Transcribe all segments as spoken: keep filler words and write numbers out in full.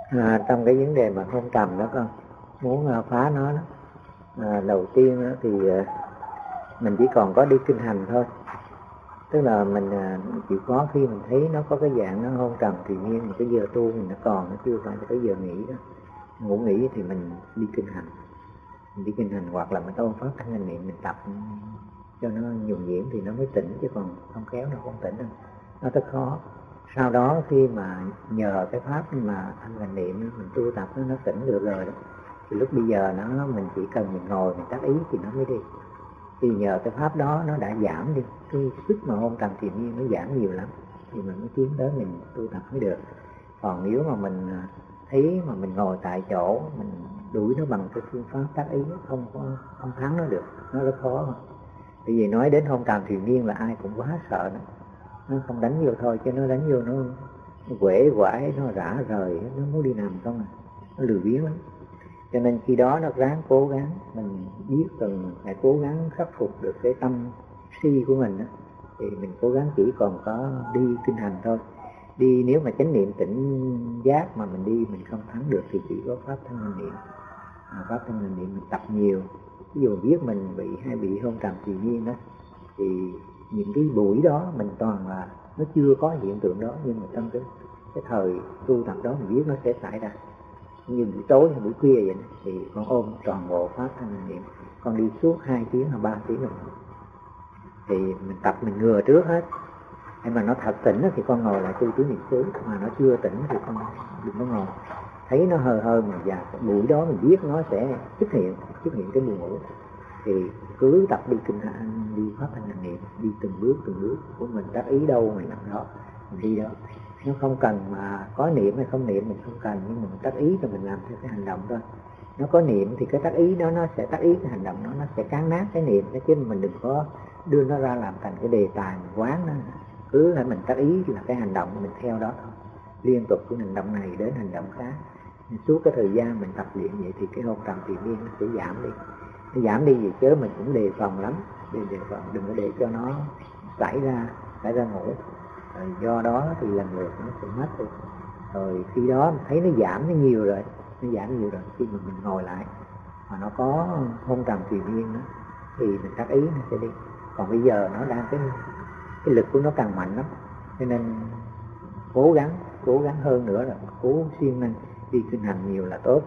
À, trong cái vấn đề mà hôn trầm đó con muốn uh, phá nó đó, à, đầu tiên đó, thì uh, mình chỉ còn có đi kinh hành thôi. Tức là mình uh, chịu khó khi mình thấy nó có cái dạng nó hôn trầm thì nhiên, cái giờ tu mình nó còn, nó chưa phải là cái giờ nghỉ đó, ngủ nghỉ thì mình đi kinh hành, mình đi kinh hành hoặc là mình ôm pháp thanh hành niệm, mình tập cho nó nhuần nhuyễn thì nó mới tỉnh, chứ còn không kéo nó không tỉnh đâu, nó rất khó. Sau đó khi mà nhờ cái pháp mà thanh hành niệm mình tu tập nó, nó tỉnh được rồi đó, thì lúc bây giờ nó mình chỉ cần mình ngồi mình tác ý thì nó mới đi. Thì nhờ cái pháp đó nó đã giảm đi cái sức mà hôn trầm thiền nhiên, nó giảm nhiều lắm, thì mình mới tiến tới mình tu tập mới được. Còn nếu mà mình thấy mà mình ngồi tại chỗ mình đuổi nó bằng cái phương pháp tác ý, không có không thắng nó được, nó rất khó mà. Bởi vì nói đến hôn trầm thiền nhiên là ai cũng quá sợ nó, nó không đánh vô thôi, chứ nó đánh vô nó, nó quể quải, nó rã rời, nó muốn đi nằm không à, nó lười biếng lắm. Cho nên khi đó nó ráng cố gắng, mình biết rằng phải cố gắng khắc phục được cái tâm si của mình đó, thì mình cố gắng chỉ còn có đi kinh hành thôi. Đi nếu mà chánh niệm tỉnh giác mà mình đi mình không thắng được thì chỉ có pháp thanh hành niệm. À, pháp thanh hành niệm mình tập nhiều. Ví dụ biết mình bị hay bị hôn trầm tự nhiên đó, thì những cái buổi đó mình toàn là nó chưa có hiện tượng đó, nhưng mà trong cái cái thời tu tập đó mình biết nó sẽ xảy ra. Như buổi tối hay buổi khuya vậy đó, thì con ôm toàn bộ pháp thanh hành niệm, con đi suốt hai tiếng hoặc ba tiếng rồi, thì mình tập mình ngừa trước hết. Hay mà nó thật tỉnh thì con ngồi lại tu tứ niệm xứ, mà nó chưa tỉnh thì con đừng có ngồi. Thấy nó hơi hơi mà già, buổi đó mình biết nó sẽ xuất hiện xuất hiện cái buồn ngủ, thì cứ tập đi kinh hành, đi pháp thanh hành niệm, đi từng bước từng bước của mình, tác ý đâu mình nằm đó, mình đi đó. Nó không cần mà có niệm hay không niệm mình không cần, nhưng mà mình tác ý thì mình làm theo cái hành động thôi. Nó có niệm thì cái tác ý đó nó sẽ tác ý cái hành động đó, nó sẽ cán nát cái niệm đó, chứ mình đừng có đưa nó ra làm thành cái đề tài mình quán nó. Cứ phải mình tác ý là cái hành động mình theo đó thôi, liên tục cái hành động này đến hành động khác. Suốt cái thời gian mình tập luyện vậy thì cái hôn trầm thiền nhiên nó sẽ giảm đi. Nó giảm đi gì chứ mình cũng đề phòng lắm, đề, đề phòng đừng có để cho nó xảy ra xảy ra ngủ. Rồi do đó thì lần lượt nó sẽ mất đi. Rồi khi đó mình thấy nó giảm nó nhiều rồi, nó giảm nhiều rồi, khi mà mình ngồi lại mà nó có hôn trầm thiền nhiên đó, thì mình tác ý nó sẽ đi. Còn bây giờ nó đang cái cái lực của nó càng mạnh lắm, cho nên cố gắng cố gắng hơn nữa là cố siêng năng đi kinh hành nhiều là tốt.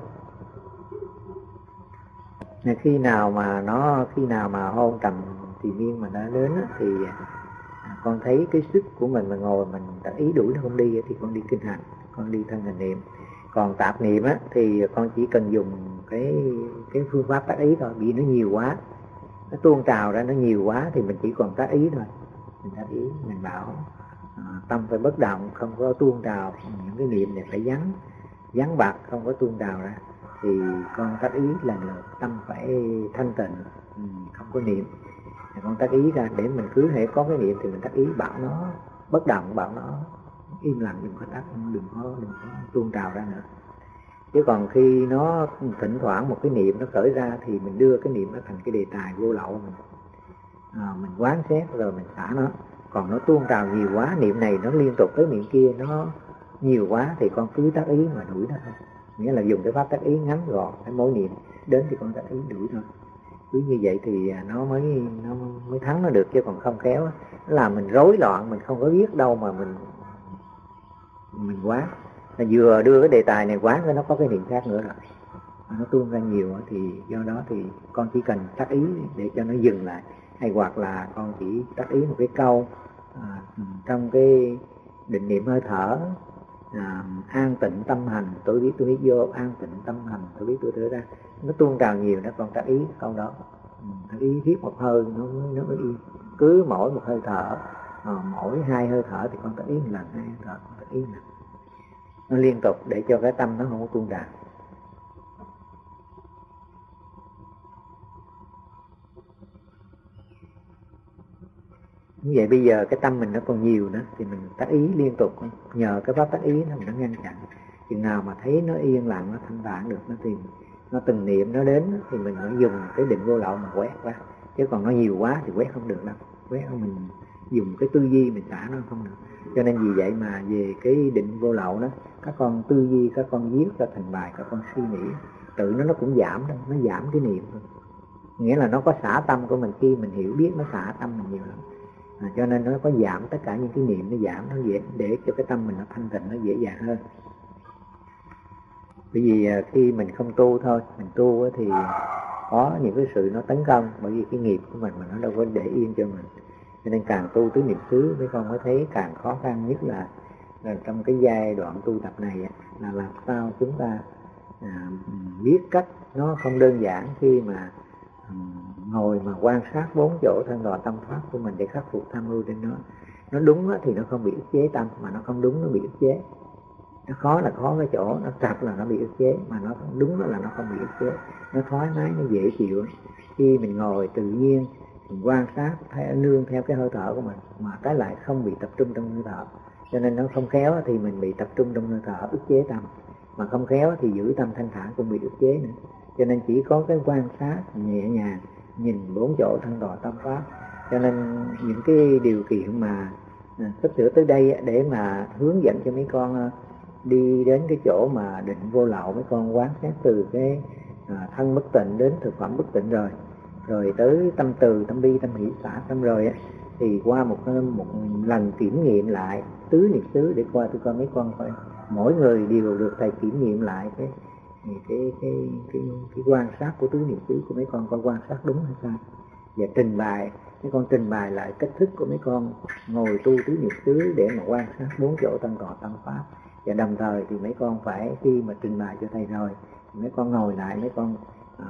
Khi nào mà nó khi nào mà hôn trầm thiền nhiên mà nó đến thì con thấy cái sức của mình mà ngồi mình tác ý đuổi nó không đi thì con đi kinh hành, con đi thân hành niệm. Còn tạp niệm á thì con chỉ cần dùng cái cái phương pháp tác ý thôi, vì nó nhiều quá, nó tuôn trào ra nó nhiều quá thì mình chỉ còn tác ý thôi. Mình tác ý mình bảo à, tâm phải bất động, không có tuôn trào, những cái niệm này phải vắng vắng bặt, không có tuôn trào ra, thì con tác ý lần lượt tâm phải thanh tịnh, không có niệm. Con tác ý ra để mình cứ hễ có cái niệm thì mình tác ý bảo nó bất động, bảo nó im lặng, đừng có tác, đừng có đừng có tuôn trào ra nữa. Chứ còn khi nó thỉnh thoảng một cái niệm nó khởi ra thì mình đưa cái niệm nó thành cái đề tài vô lậu, mình à, mình quán xét rồi mình xả nó. Còn nó tuôn trào nhiều quá, niệm này nó liên tục tới niệm kia nó nhiều quá thì con cứ tác ý mà đuổi nó thôi. Nghĩa là dùng cái pháp tác ý ngắn gọn, cái mỗi niệm đến thì con tác ý đuổi thôi. Cứ như vậy thì nó mới nó mới thắng nó được, chứ còn không khéo nó làm mình rối loạn, mình không có biết đâu mà mình mình quán. Là vừa đưa cái đề tài này quán cái nó có cái niệm khác nữa rồi, nó tuôn ra nhiều thì do đó thì con chỉ cần tác ý để cho nó dừng lại, hay hoặc là con chỉ tác ý một cái câu à, trong cái định niệm hơi thở à, an tịnh tâm hành, tôi biết tôi biết vô, an tịnh tâm hành, tôi biết tôi thở ra. Nó tuôn trào nhiều nó con tác ý câu đó, tác ý viết một hơi nó mới nó mới yên. Cứ mỗi một hơi thở à, mỗi hai hơi thở thì con tác ý một lần, hai hơi thở con tác ý một lần, nó liên tục để cho cái tâm nó không có tuôn trào. Như vậy bây giờ cái tâm mình nó còn nhiều nữa thì mình tác ý liên tục, nhờ cái pháp tác ý nó nó ngăn chặn. Chừng nào mà thấy nó yên lặng, nó thanh thản được, nó tìm nó từng niệm nó đến thì mình phải dùng cái định vô lậu mà quét qua. Chứ còn nó nhiều quá thì quét không được đâu. Quét mình dùng cái tư duy mình xả nó không được. Cho nên vì vậy mà về cái định vô lậu đó, các con tư duy, các con viết ra thành bài, các con suy nghĩ tự nó nó cũng giảm đó, nó giảm cái niệm thôi. Nghĩa là nó có xả tâm của mình, khi mình hiểu biết nó xả tâm mình nhiều lắm. À, cho nên nó có giảm tất cả những cái niệm, nó giảm, nó dễ để cho cái tâm mình nó thanh tịnh, nó dễ dàng hơn. Bởi vì khi mình không tu thôi, mình tu thì có những cái sự nó tấn công, bởi vì cái nghiệp của mình mà nó đâu có để yên cho mình. Cho nên càng tu tứ niệm xứ, mấy con mới thấy càng khó khăn nhất là, là trong cái giai đoạn tu tập này là làm sao chúng ta à, biết cách nó không đơn giản khi mà um, ngồi mà quan sát bốn chỗ thân đò tâm pháp của mình để khắc phục tham ưu trên nó. Nó đúng thì nó không bị ức chế tâm, mà nó không đúng nó bị ức chế. Nó khó là khó cái chỗ, nó chặt là nó bị ức chế, mà nó đúng là nó không bị ức chế. Nó thoải mái, nó dễ chịu. Khi mình ngồi tự nhiên, mình quan sát theo, nương theo cái hơi thở của mình, mà cái lại không bị tập trung trong hơi thở. Cho nên nó không khéo thì mình bị tập trung trong hơi thở, ức chế tâm. Mà không khéo thì giữ tâm thanh thản cũng bị ức chế nữa. Cho nên chỉ có cái quan sát nhẹ nhàng, nhìn bốn chỗ thân đò tâm pháp. Cho nên những cái điều kiện mà sắp sửa tới đây để mà hướng dẫn cho mấy con đi đến cái chỗ mà định vô lậu, mấy con quán sát từ cái à, thân bất tịnh đến thực phẩm bất tịnh rồi, rồi tới tâm từ, tâm bi, tâm hỷ xả tâm rồi á, thì qua một một lần kiểm nghiệm lại tứ niệm xứ để coi tôi coi mấy con coi mỗi người đều được thầy kiểm nghiệm lại cái cái cái cái cái, cái quan sát của tứ niệm xứ của mấy con coi quan sát đúng hay sai, và trình bày mấy con trình bày lại cách thức của mấy con ngồi tu tứ niệm xứ để mà quan sát bốn chỗ thân tọa tâm pháp. Và đồng thời thì mấy con phải khi mà trình bày cho thầy rồi thì mấy con ngồi lại, mấy con uh,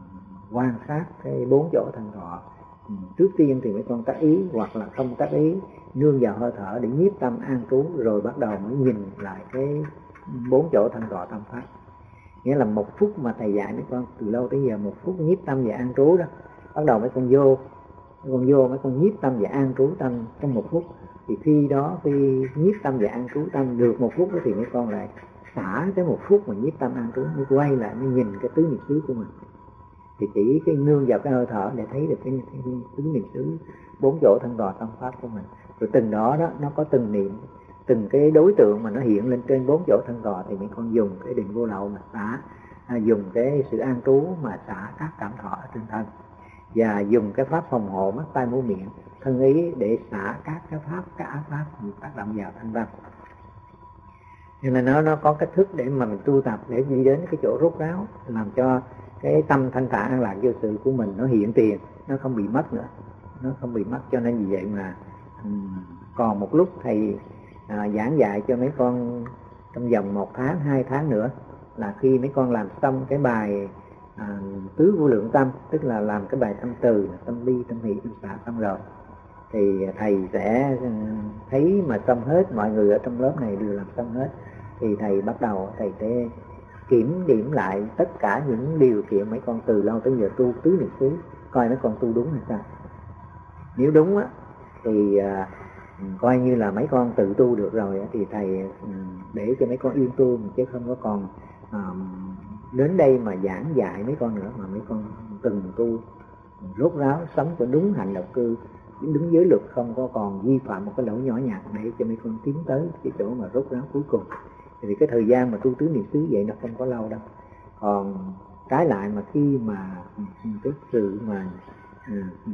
quan sát cái bốn chỗ thân thọ. Ừ, trước tiên thì mấy con tác ý hoặc là không tác ý, nương vào hơi thở để nhiếp tâm an trú, rồi bắt đầu mới nhìn lại cái bốn chỗ thân thọ tâm pháp. Nghĩa là một phút mà thầy dạy mấy con từ lâu tới giờ, một phút nhiếp tâm và an trú đó, bắt đầu mấy con vô mấy con vô mấy con nhiếp tâm và an trú tâm trong một phút. Thì khi đó khi nhiếp tâm và an trú tâm được một phút đó, thì mấy con lại xả tới một phút mà nhiếp tâm an trú, mới quay lại mới nhìn cái tứ niệm xứ của mình. Thì chỉ cái nương vào cái hơi thở để thấy được cái, cái, cái tứ niệm xứ bốn chỗ thân đò tâm pháp của mình. Rồi từng đó đó nó có từng niệm, từng cái đối tượng mà nó hiện lên trên bốn chỗ thân đò thì mấy con dùng cái định vô lậu mà xả, à, dùng cái sự an trú mà xả các cảm thọ ở trên thân, và dùng cái pháp phòng hộ mắt tai mũi miệng thân ý để xả các cái pháp, các ác pháp tác động vào thân tâm. Cho nên nó nó có cách thức để mà mình tu tập để đi đến cái chỗ rốt ráo, làm cho cái tâm thanh thản an lạc vô sự của mình nó hiện tiền, nó không bị mất nữa, nó không bị mất. Cho nên vì vậy mà um, còn một lúc thầy à, giảng dạy cho mấy con trong vòng một tháng, hai tháng nữa, là khi mấy con làm xong cái bài à, tứ vô lượng tâm, tức là làm cái bài tâm từ, tâm bi, tâm hỷ, tâm xả xong rồi, thì thầy sẽ thấy mà xong hết, mọi người ở trong lớp này đều làm xong hết, thì thầy bắt đầu thầy sẽ kiểm điểm lại tất cả những điều kiện mấy con từ lâu tới giờ tu tứ niệm xứ, coi mấy con tu đúng hay sao. Nếu đúng á thì à, coi như là mấy con tự tu được rồi á, thì thầy để cho mấy con yên tu, chứ không có còn à, đến đây mà giảng dạy mấy con nữa, mà mấy con từng tu rốt ráo, sống cho đúng hành động cư, đứng giới luật, không có còn vi phạm một cái lỗi nhỏ nhặt, để cho mấy con tiến tới cái chỗ mà rốt ráo cuối cùng. Thì cái thời gian mà tu tứ niệm xứ vậy nó không có lâu đâu. Còn trái lại mà khi mà cái sự mà uh,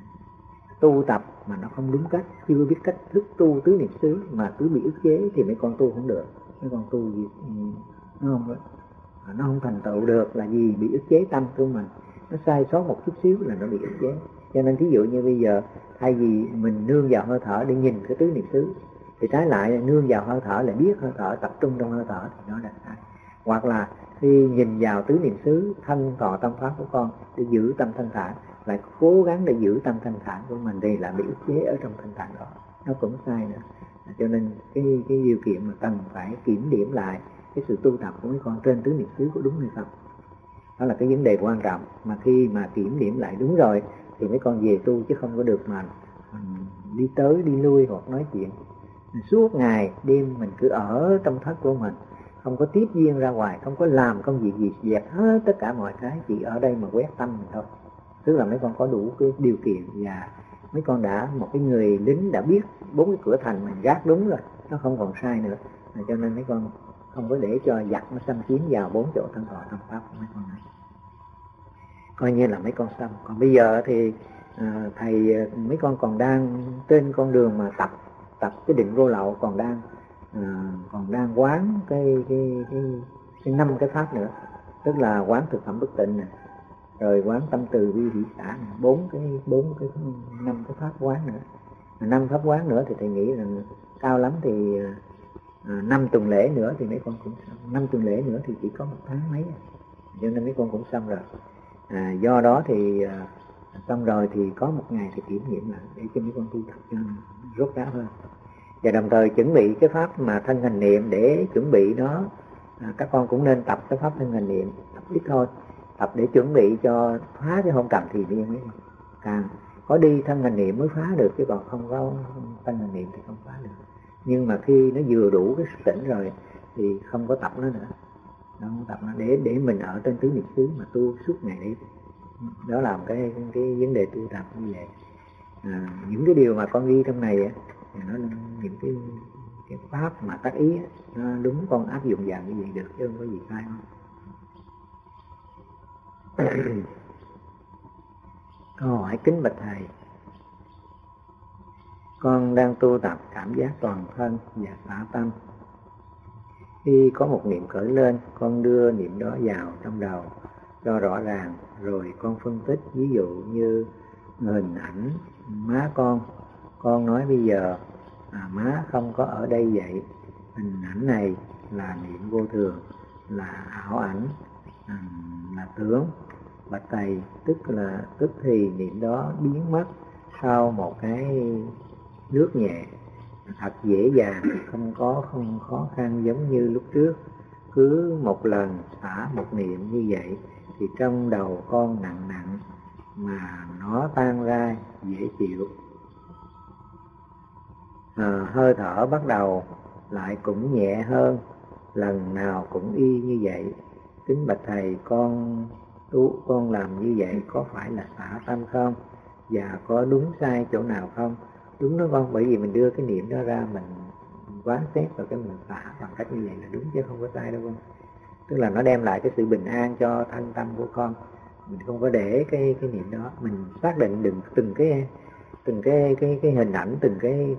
tu tập mà nó không đúng cách, chưa biết cách thức tu tứ niệm xứ mà cứ bị ức chế, thì mấy con tu không được. Mấy con tu gì nó không nó không thành tựu được, là vì bị ức chế tâm của mình, nó sai sót một chút xíu là nó bị ức chế. Cho nên thí dụ như bây giờ thay vì mình nương vào hơi thở để nhìn cái tứ niệm xứ, thì trái lại nương vào hơi thở là biết hơi thở, tập trung trong hơi thở, thì nó là sai. Hoặc là khi nhìn vào tứ niệm xứ thân thọ tâm pháp của con để giữ tâm thanh thản, lại cố gắng để giữ tâm thanh thản của mình, thì là bị ức chế ở trong thanh thản đó, nó cũng sai nữa. Cho nên cái cái điều kiện mà cần phải kiểm điểm lại cái sự tu tập của mấy con trên tứ niệm xứ có đúng hay không, đó là cái vấn đề quan trọng. Mà khi mà kiểm điểm lại đúng rồi thì mấy con về tu, chứ không có được mà đi tới đi lui hoặc nói chuyện suốt ngày đêm. Mình cứ ở trong thất của mình, không có tiếp duyên ra ngoài, không có làm công việc gì, dẹp hết tất cả mọi cái, chỉ ở đây mà quét tâm mình thôi. Tức là mấy con có đủ cái điều kiện và mấy con đã, một cái người lính đã biết bốn cái cửa thành mình gác đúng rồi, nó không còn sai nữa, cho nên mấy con không có để cho giặc nó xâm chiếm vào bốn chỗ thân thọ trong pháp của mấy con này, coi như là mấy con xâm. Còn bây giờ thì à, thầy mấy con còn đang trên con đường mà tập tập cái định vô lậu, còn đang à, còn đang quán cái cái cái cái năm cái pháp nữa, tức là quán thực phẩm bất tịnh này, rồi quán tâm từ bi hỷ xả, bốn cái bốn cái năm cái pháp quán nữa, năm pháp quán nữa thì thầy nghĩ là cao lắm thì à, năm tuần lễ nữa thì mấy con cũng xong. Năm tuần lễ nữa thì chỉ có một tháng mấy, cho nên mấy con cũng xong rồi. À, do đó thì à, xong rồi thì có một ngày thì kiểm nghiệm lại để cho mấy con tu tập cho rốt ráo hơn, và đồng thời chuẩn bị cái pháp mà thân hành niệm để chuẩn bị nó. À, các con cũng nên tập cái pháp thân hành niệm, tập ít thôi, tập để chuẩn bị cho phá cái hôn trầm thì đi mấy con. Càng có đi thân hành niệm mới phá được, chứ còn không có thân hành niệm thì không phá được. Nhưng mà khi nó vừa đủ cái thức tỉnh rồi thì không có tập nó nữa, không tập nó để để mình ở trên tứ niệm xứ mà tu suốt ngày đấy. Đó là một cái cái vấn đề tu tập như vậy. À, những cái điều mà con ghi trong này á, nó là những cái cái pháp mà tác ý á, nó đúng con áp dụng vào cái gì được chứ không có gì sai không. Câu hỏi kính bạch thầy, con đang tu tập cảm giác toàn thân và xả tâm. Khi có một niệm khởi lên, con đưa niệm đó vào trong đầu cho rõ ràng, rồi con phân tích, ví dụ như hình ảnh má con. Con nói bây giờ à, má không có ở đây vậy. Hình ảnh này là niệm vô thường, là ảo ảnh, à, là tướng. Bạch thầy, tức là tức thì niệm đó biến mất sau một cái nước nhẹ, thật dễ dàng, không có không khó khăn giống như lúc trước. Cứ một lần xả một niệm như vậy thì trong đầu con nặng nặng mà nó tan ra dễ chịu. À, hơi thở bắt đầu lại cũng nhẹ hơn, lần nào cũng y như vậy. Kính bạch thầy, con tu con làm như vậy có phải là xả tâm không? Và có đúng sai chỗ nào không? Đúng đó con, bởi vì mình đưa cái niệm đó ra, mình quán xét và cái mình xả bằng cách như vậy là đúng chứ không có sai đâu con. Tức là nó đem lại cái sự bình an cho thân tâm của con. Mình không có để cái cái niệm đó, mình xác định đừng từng cái từng cái cái cái hình ảnh, từng cái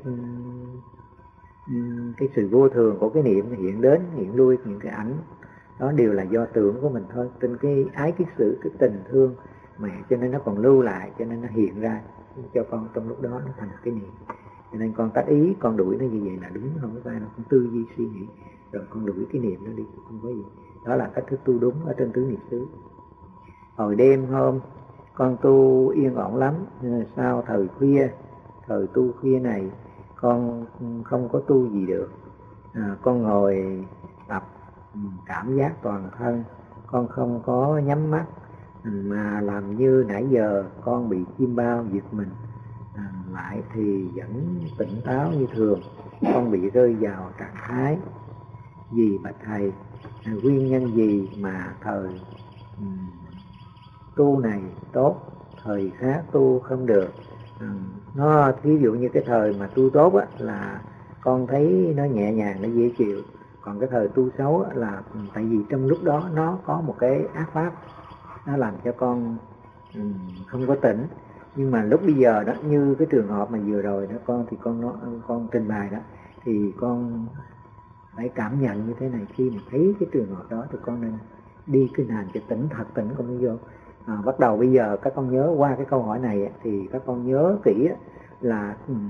cái sự vô thường của cái niệm hiện đến hiện lui, những cái ảnh đó đều là do tưởng của mình thôi. Tình cái ái cái sự cái tình thương mẹ, cho nên nó còn lưu lại, cho nên nó hiện ra cho con trong lúc đó nó thành cái niệm. Cho nên con tác ý, con đuổi nó như vậy là đúng, không có sai đâu. Con tư duy suy nghĩ rồi con đuổi cái niệm nó đi, không có gì. Đó là cách thức tu đúng ở trên tứ niệm xứ. Hồi đêm hôm con tu yên ổn lắm, sau thời khuya, thời tu khuya này con không có tu gì được. À, con ngồi tập cảm giác toàn thân, con không có nhắm mắt mà làm như nãy giờ con bị chim bao giật mình. À, lại thì vẫn tỉnh táo như thường, con bị rơi vào trạng thái gì bạch thầy? À, nguyên nhân gì mà thời um, tu này tốt, thời khác tu không được? À, nó ví dụ như cái thời mà tu tốt á, là con thấy nó nhẹ nhàng, nó dễ chịu. Còn cái thời tu xấu á, là tại vì trong lúc đó nó có một cái ác pháp, nó làm cho con um, không có tỉnh. Nhưng mà lúc bây giờ đó, như cái trường hợp mà vừa rồi đó con thì con nó con trình bày đó, thì con phải cảm nhận như thế này. Khi mà thấy cái trường hợp đó thì con nên đi kinh hành cho tỉnh thật, tỉnh con mới vô. À, bắt đầu bây giờ các con nhớ qua cái câu hỏi này thì các con nhớ kỹ là um,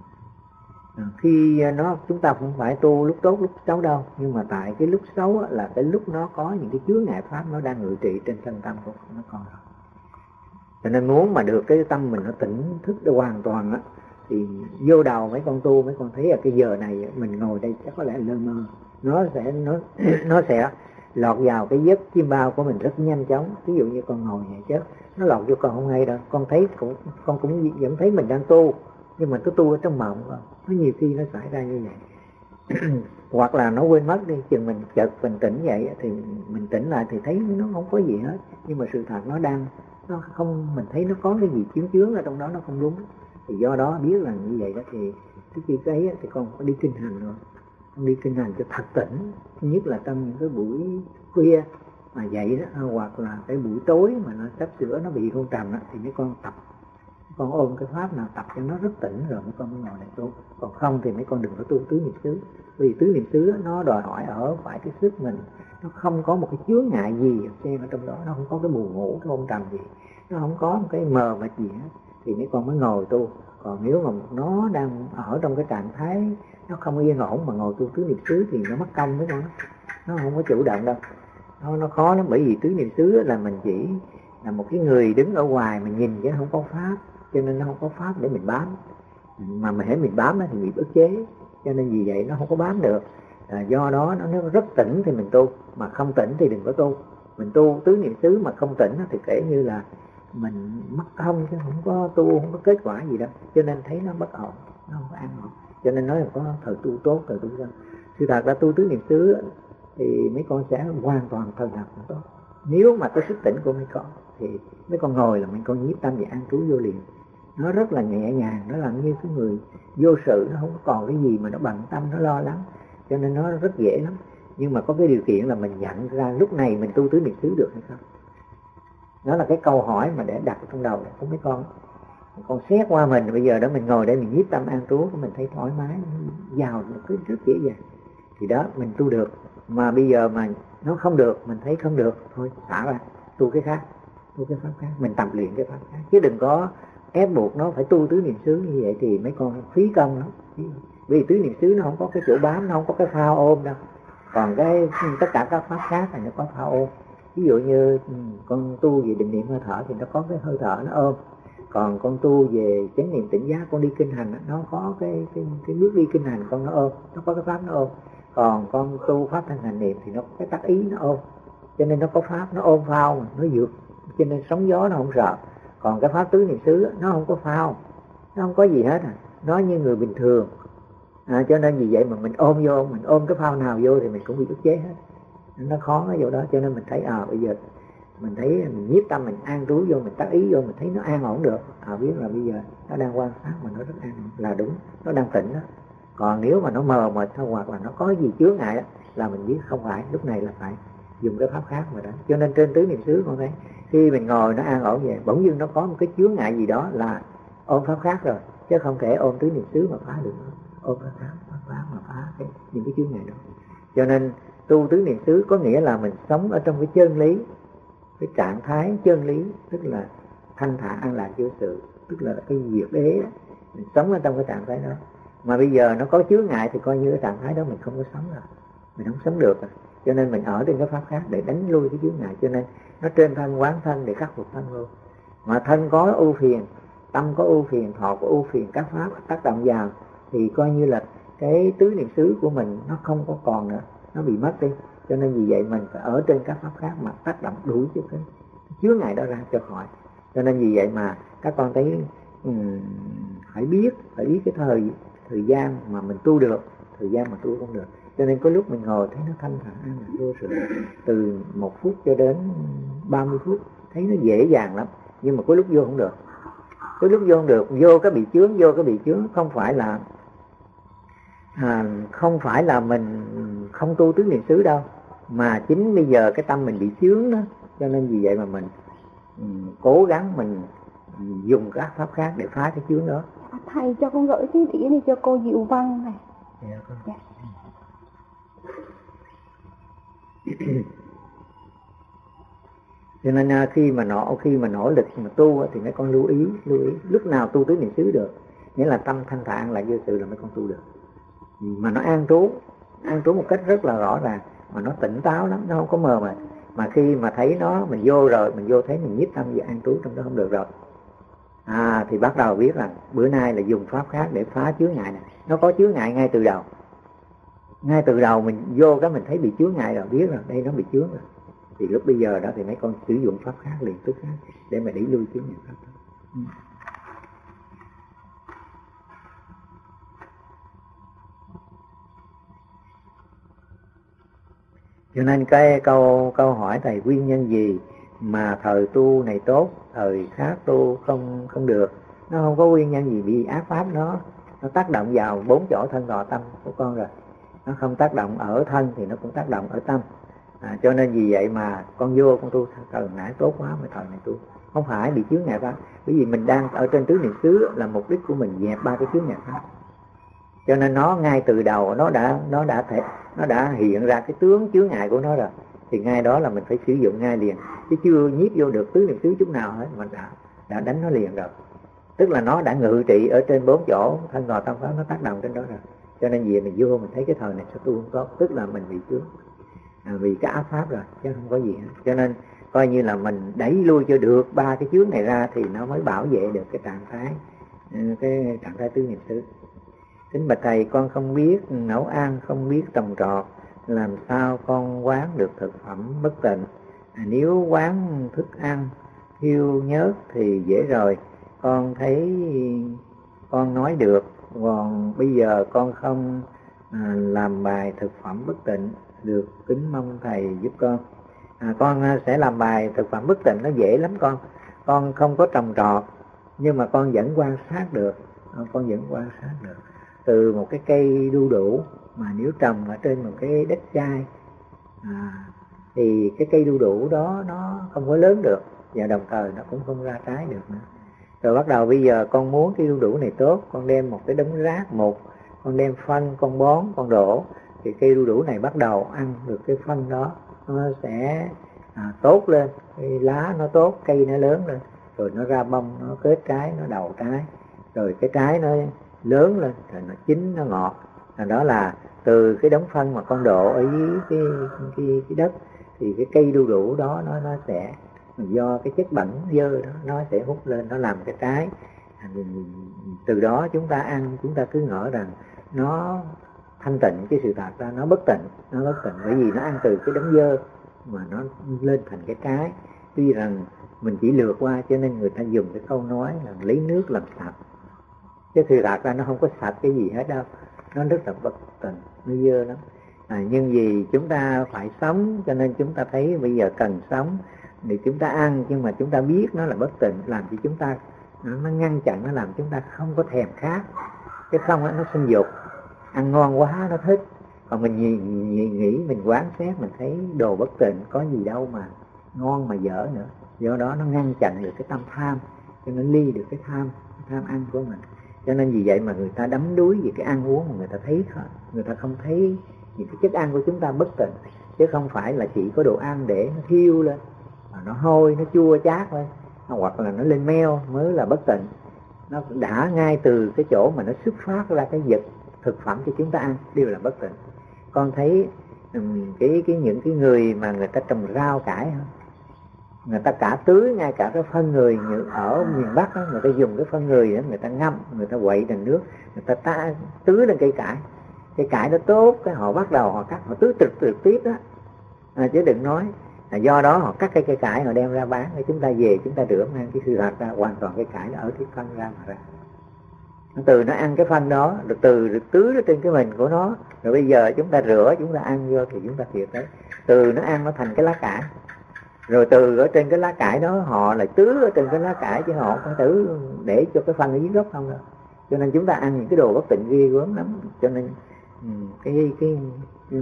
khi nó chúng ta không phải tu lúc tốt lúc xấu đâu, nhưng mà tại cái lúc xấu là cái lúc nó có những cái chướng ngại pháp nó đang ngự trị trên thân tâm của nó con rồi. Cho nên muốn mà được cái tâm mình nó tỉnh thức được hoàn toàn á, thì vô đầu mấy con tu, mấy con thấy là cái giờ này mình ngồi đây chắc có lẽ lơ mơ, nó sẽ nó nó sẽ lọt vào cái giấc chim bao của mình rất nhanh chóng. Ví dụ như con ngồi vậy chứ nó lọt vô con không hay đâu, con thấy cũng con cũng vẫn thấy mình đang tu, nhưng mà cứ tu ở trong mộng thôi. Nó nhiều khi nó xảy ra như vậy. Hoặc là nó quên mất đi, chừng mình chợt mình tỉnh vậy thì mình tỉnh lại thì thấy nó không có gì hết, nhưng mà sự thật nó đang nó không, mình thấy nó có cái gì chướng chướng ở trong đó, nó không đúng. Thì do đó biết là như vậy đó, thì trước khi cái ấy, thì con phải đi kinh hành rồi, con đi kinh hành cho thật tỉnh. Thứ nhất là trong những cái buổi khuya mà dậy đó, hoặc là cái buổi tối mà nó sắp sửa nó bị hôn trầm đó, thì mấy con tập, con ôm cái pháp nào tập cho nó rất tỉnh rồi mấy con mới ngồi lại tu. Còn không thì mấy con đừng có tu tứ niệm xứ, vì tứ niệm xứ nó đòi hỏi ở phải cái sức mình, nó không có một cái chướng ngại gì xem ở trong đó, nó không có cái buồn ngủ, cái hôn trầm gì, nó không có một cái mờ mịt gì hết, thì mấy con mới ngồi tu. Còn nếu mà nó đang ở trong cái trạng thái nó không yên ổn mà ngồi tu tứ niệm xứ thì nó mất công với con, nó không có chủ động đâu, nó nó khó lắm. Bởi vì tứ niệm xứ là mình chỉ là một cái người đứng ở ngoài mình nhìn chứ không có pháp, cho nên nó không có pháp để mình bám, mà mình hãy mình bám thì bị ức chế, cho nên vì vậy nó không có bám được. À, do đó nó nếu rất tỉnh thì mình tu, mà không tỉnh thì đừng có tu. Mình tu tứ niệm xứ mà không tỉnh thì kể như là mình mất công chứ không có tu, không có kết quả gì đâu, cho nên thấy nó bất ổn, nó không có an ổn. Cho nên nói là có thời tu tốt, thời tu dân. Sự thật ra tu tứ niệm xứ thì mấy con sẽ hoàn toàn thời hợp tốt. Nếu mà cái sức tỉnh của mấy con thì mấy con ngồi là mấy con nhiếp tâm và an trú vô liền, nó rất là nhẹ nhàng, nó làm như cái người vô sự, nó không còn cái gì mà nó bận tâm, nó lo lắng, cho nên nó rất dễ lắm. Nhưng mà có cái điều kiện là mình nhận ra lúc này mình tu tứ niệm xứ được hay không. Đó là cái câu hỏi mà để đặt trong đầu của mấy con. Con xét qua mình bây giờ đó, mình ngồi đây mình nhiếp tâm an trú, mình thấy thoải mái, vào một cái rất dễ dàng, thì đó mình tu được. Mà bây giờ mà nó không được, mình thấy không được, thôi xả ra, tu cái khác, tu cái pháp khác, mình tập luyện cái pháp khác, chứ đừng có ép buộc nó phải tu tứ niệm xứ như vậy thì mấy con phí công lắm. Vì tứ niệm xứ nó không có cái chỗ bám, nó không có cái phao ôm đâu. Còn cái tất cả các pháp khác thì nó có phao ôm. Ví dụ như con tu về định niệm hơi thở thì nó có cái hơi thở nó ôm. Còn con tu về chánh niệm tỉnh giác, con đi kinh hành nó có cái cái cái bước đi kinh hành con nó ôm, nó có cái pháp nó ôm. Còn con tu pháp thân hành niệm thì nó có cái tác ý nó ôm, cho nên nó có pháp nó ôm phao mà nó vượt, cho nên sóng gió nó không sợ. Còn cái pháp tứ niệm xứ nó không có phao, nó không có gì hết à, nó như người bình thường. À, cho nên vì vậy mà mình ôm vô, mình ôm cái phao nào vô thì mình cũng bị ức chế hết, nó khó ở chỗ đó. Cho nên mình thấy à bây giờ mình thấy mình nhiếp tâm, mình an trú vô, mình tác ý vô, mình thấy nó an ổn được, à biết là bây giờ nó đang quan sát mà nó rất an ổn, là đúng, nó đang tỉnh đó. Còn nếu mà nó mờ mịt thôi hoặc là nó có gì chướng ngại đó, là mình biết không phải, lúc này là phải dùng cái pháp khác mà đó. Cho nên trên tứ niệm xứ con thấy khi mình ngồi nó an ổn vậy, bỗng dưng nó có một cái chướng ngại gì đó là ôm pháp khác rồi, chứ không thể ôm tứ niệm xứ mà phá được, ôm pháp khác pháp phá mà phá cái, những cái chướng ngại đó. Cho nên tu tứ niệm xứ có nghĩa là mình sống ở trong cái chân lý, cái trạng thái chân lý, tức là thanh thản an lạc vô sự, tức là cái diệt đế đó. Mình sống ở trong cái trạng thái đó. Mà bây giờ nó có chướng ngại thì coi như cái trạng thái đó mình không có sống rồi, mình không sống được rồi. Cho nên mình ở trên cái pháp khác để đánh lui cái chướng ngại. Cho nên nó trên thân quán thân để khắc phục thân luôn. Mà thân có ưu phiền, tâm có ưu phiền, thọ có ưu phiền, các pháp tác động vào thì coi như là cái tứ niệm xứ của mình nó không có còn nữa, nó bị mất đi. Cho nên vì vậy mình phải ở trên các pháp khác mà tác động đuổi cho cái chướng ngại đó ra cho khỏi. Cho nên vì vậy mà các con thấy um, phải biết, phải biết cái thời thời gian mà mình tu được, thời gian mà tu không được. Cho nên có lúc mình ngồi thấy nó thanh thản an lạc vô sự, từ một phút cho đến ba mươi phút thấy nó dễ dàng lắm. Nhưng mà có lúc vô không được, có lúc vô không được, vô cái bị chướng, vô cái bị chướng không phải là à, không phải là mình không tu tứ niệm xứ đâu, mà chính bây giờ cái tâm mình bị chướng đó. Cho nên vì vậy mà mình um, cố gắng mình um, dùng các pháp khác để phá cái chướng đó. Thầy cho con gửi cái đĩa này cho cô Diệu Văn này. Dạ, con. Dạ. Cho nên khi mà nỗ khi mà nỗ lực mà tu thì mấy con lưu ý, lưu ý lúc nào tu tứ niệm xứ được, nghĩa là tâm thanh thản lại vô sự là mấy con tu được. Mà nó an trú, an trú một cách rất là rõ ràng, mà nó tỉnh táo lắm, nó không có mờ mịt. Mà khi mà thấy nó, mình vô rồi, mình vô thấy mình nhiếp tâm và an trú trong đó không được rồi, à thì bắt đầu biết là bữa nay là dùng pháp khác để phá chướng ngại này. Nó có chướng ngại ngay từ đầu, ngay từ đầu mình vô cái mình thấy bị chướng ngại rồi, biết rồi đây nó bị chướng rồi, thì lúc bây giờ đó thì mấy con sử dụng pháp khác liền tức khác để mà đẩy lui chướng ngại pháp đó. Ừ. Cho nên cái câu câu hỏi thầy nguyên nhân gì mà thời tu này tốt, thời khác tu không không được, nó không có nguyên nhân gì bị ác pháp nó nó tác động vào bốn chỗ thân ngọ tâm của con rồi. Nó không tác động ở thân thì nó cũng tác động ở tâm. À, cho nên vì vậy mà con vô con tu thời nãy tốt quá mà thời này tu không phải bị chướng ngại pháp, bởi vì mình đang ở trên tứ niệm xứ là mục đích của mình dẹp ba cái chướng ngại pháp. Cho nên nó ngay từ đầu nó đã nó đã thể nó đã hiện ra cái tướng chướng ngại của nó rồi, thì ngay đó là mình phải sử dụng ngay liền, chứ chưa nhiếp vô được tứ niệm xứ chút nào hết mình đã đã đánh nó liền rồi. Tức là nó đã ngự trị ở trên bốn chỗ thân ngọ tâm pháp, nó tác động trên đó rồi. Cho nên vì mình vô mình thấy cái thời này sẽ tu không tốt, tức là mình bị chướng à, vì cái ác pháp rồi chứ không có gì hết. Cho nên coi như là mình đẩy lui cho được ba cái chướng này ra thì nó mới bảo vệ được cái trạng thái cái trạng thái tứ niệm xứ. Kính bạch thầy, con không biết nấu ăn, không biết trồng trọt, làm sao con quán được thực phẩm bất tịnh? À, nếu quán thức ăn thiêu nhớt thì dễ rồi, con thấy con nói được, còn bây giờ con không à, làm bài thực phẩm bất tịnh được, kính mong thầy giúp con. À, con sẽ làm bài thực phẩm bất tịnh nó dễ lắm con. Con không có trồng trọt nhưng mà con vẫn quan sát được, con vẫn quan sát được. Từ một cái cây đu đủ mà nếu trồng ở trên một cái đất chai à, thì cái cây đu đủ đó nó không có lớn được và đồng thời nó cũng không ra trái được nữa. Rồi bắt đầu bây giờ con muốn cái đu đủ này tốt, con đem một cái đống rác một, con đem phân, con bón, con đổ, thì cây đu đủ này bắt đầu ăn được cái phân đó, nó sẽ à, tốt lên, cái lá nó tốt, cây nó lớn lên, rồi nó ra bông, nó kết trái, nó đầu trái, rồi cái trái nó lớn lên, rồi nó chín, nó ngọt. Rồi đó là từ cái đống phân mà con đổ ở dưới cái, cái, cái đất, thì cái cây đu đủ đó nó, nó sẽ do cái chất bẩn dơ đó nó sẽ hút lên, nó làm cái trái. Từ đó chúng ta ăn, chúng ta cứ ngỡ rằng nó thanh tịnh, cái sự thật ra nó bất tịnh, nó bất tịnh bởi vì nó ăn từ cái đống dơ mà nó lên thành cái trái. Tuy rằng mình chỉ lược qua cho nên người ta dùng cái câu nói là lấy nước làm sạch, chứ sự thật ra nó không có sạch cái gì hết đâu, nó rất là bất tịnh, nó dơ lắm. À, nhưng vì chúng ta phải sống cho nên chúng ta thấy bây giờ cần sống thì chúng ta ăn, nhưng mà chúng ta biết nó là bất tịnh, làm cho chúng ta nó ngăn chặn, nó làm chúng ta không có thèm khát. Cái không đó, nó sinh dục, ăn ngon quá nó thích. Còn mình nghĩ, nghĩ, nghĩ mình quán xét mình thấy đồ bất tịnh có gì đâu mà ngon mà dở nữa, do đó nó ngăn chặn được cái tâm tham, cho nên ly được cái tham tham ăn của mình. Cho nên vì vậy mà người ta đắm đuối về cái ăn uống mà người ta thấy thôi, người ta không thấy những cái chất ăn của chúng ta bất tịnh, chứ không phải là chỉ có đồ ăn để nó thiêu lên, mà nó hôi, nó chua chát thôi, hoặc là nó lên meo mới là bất tịnh. Nó đã ngay từ cái chỗ mà nó xuất phát ra cái vật thực phẩm cho chúng ta ăn đều là bất tịnh. Con thấy um, cái cái những cái người mà người ta trồng rau cải, người ta cả tưới ngay cả cái phân người ở miền Bắc đó, người ta dùng cái phân người đó, người ta ngâm, người ta quậy thành nước, người ta, ta tưới lên cây cải, cây cải nó tốt, cái họ bắt đầu họ cắt, họ tưới trực trực tiếp đó, à, chứ đừng nói là do đó họ cắt cây cây cải họ đem ra bán, để chúng ta về chúng ta rửa mang cái sự thật ra hoàn toàn cây cải nó ở cái phân ra mà ra. Từ nó ăn cái phân đó, rồi từ được tưới nó trên cái mình của nó, rồi bây giờ chúng ta rửa chúng ta ăn vô thì chúng ta thiệt đấy. Từ nó ăn nó thành cái lá cải, rồi từ ở trên cái lá cải đó họ lại tưới ở trên cái lá cải, chứ họ không tưới để cho cái phân ở dưới gốc không đâu. Cho nên chúng ta ăn những cái đồ bất tịnh ghê gớm lắm. Cho nên cái cái cái,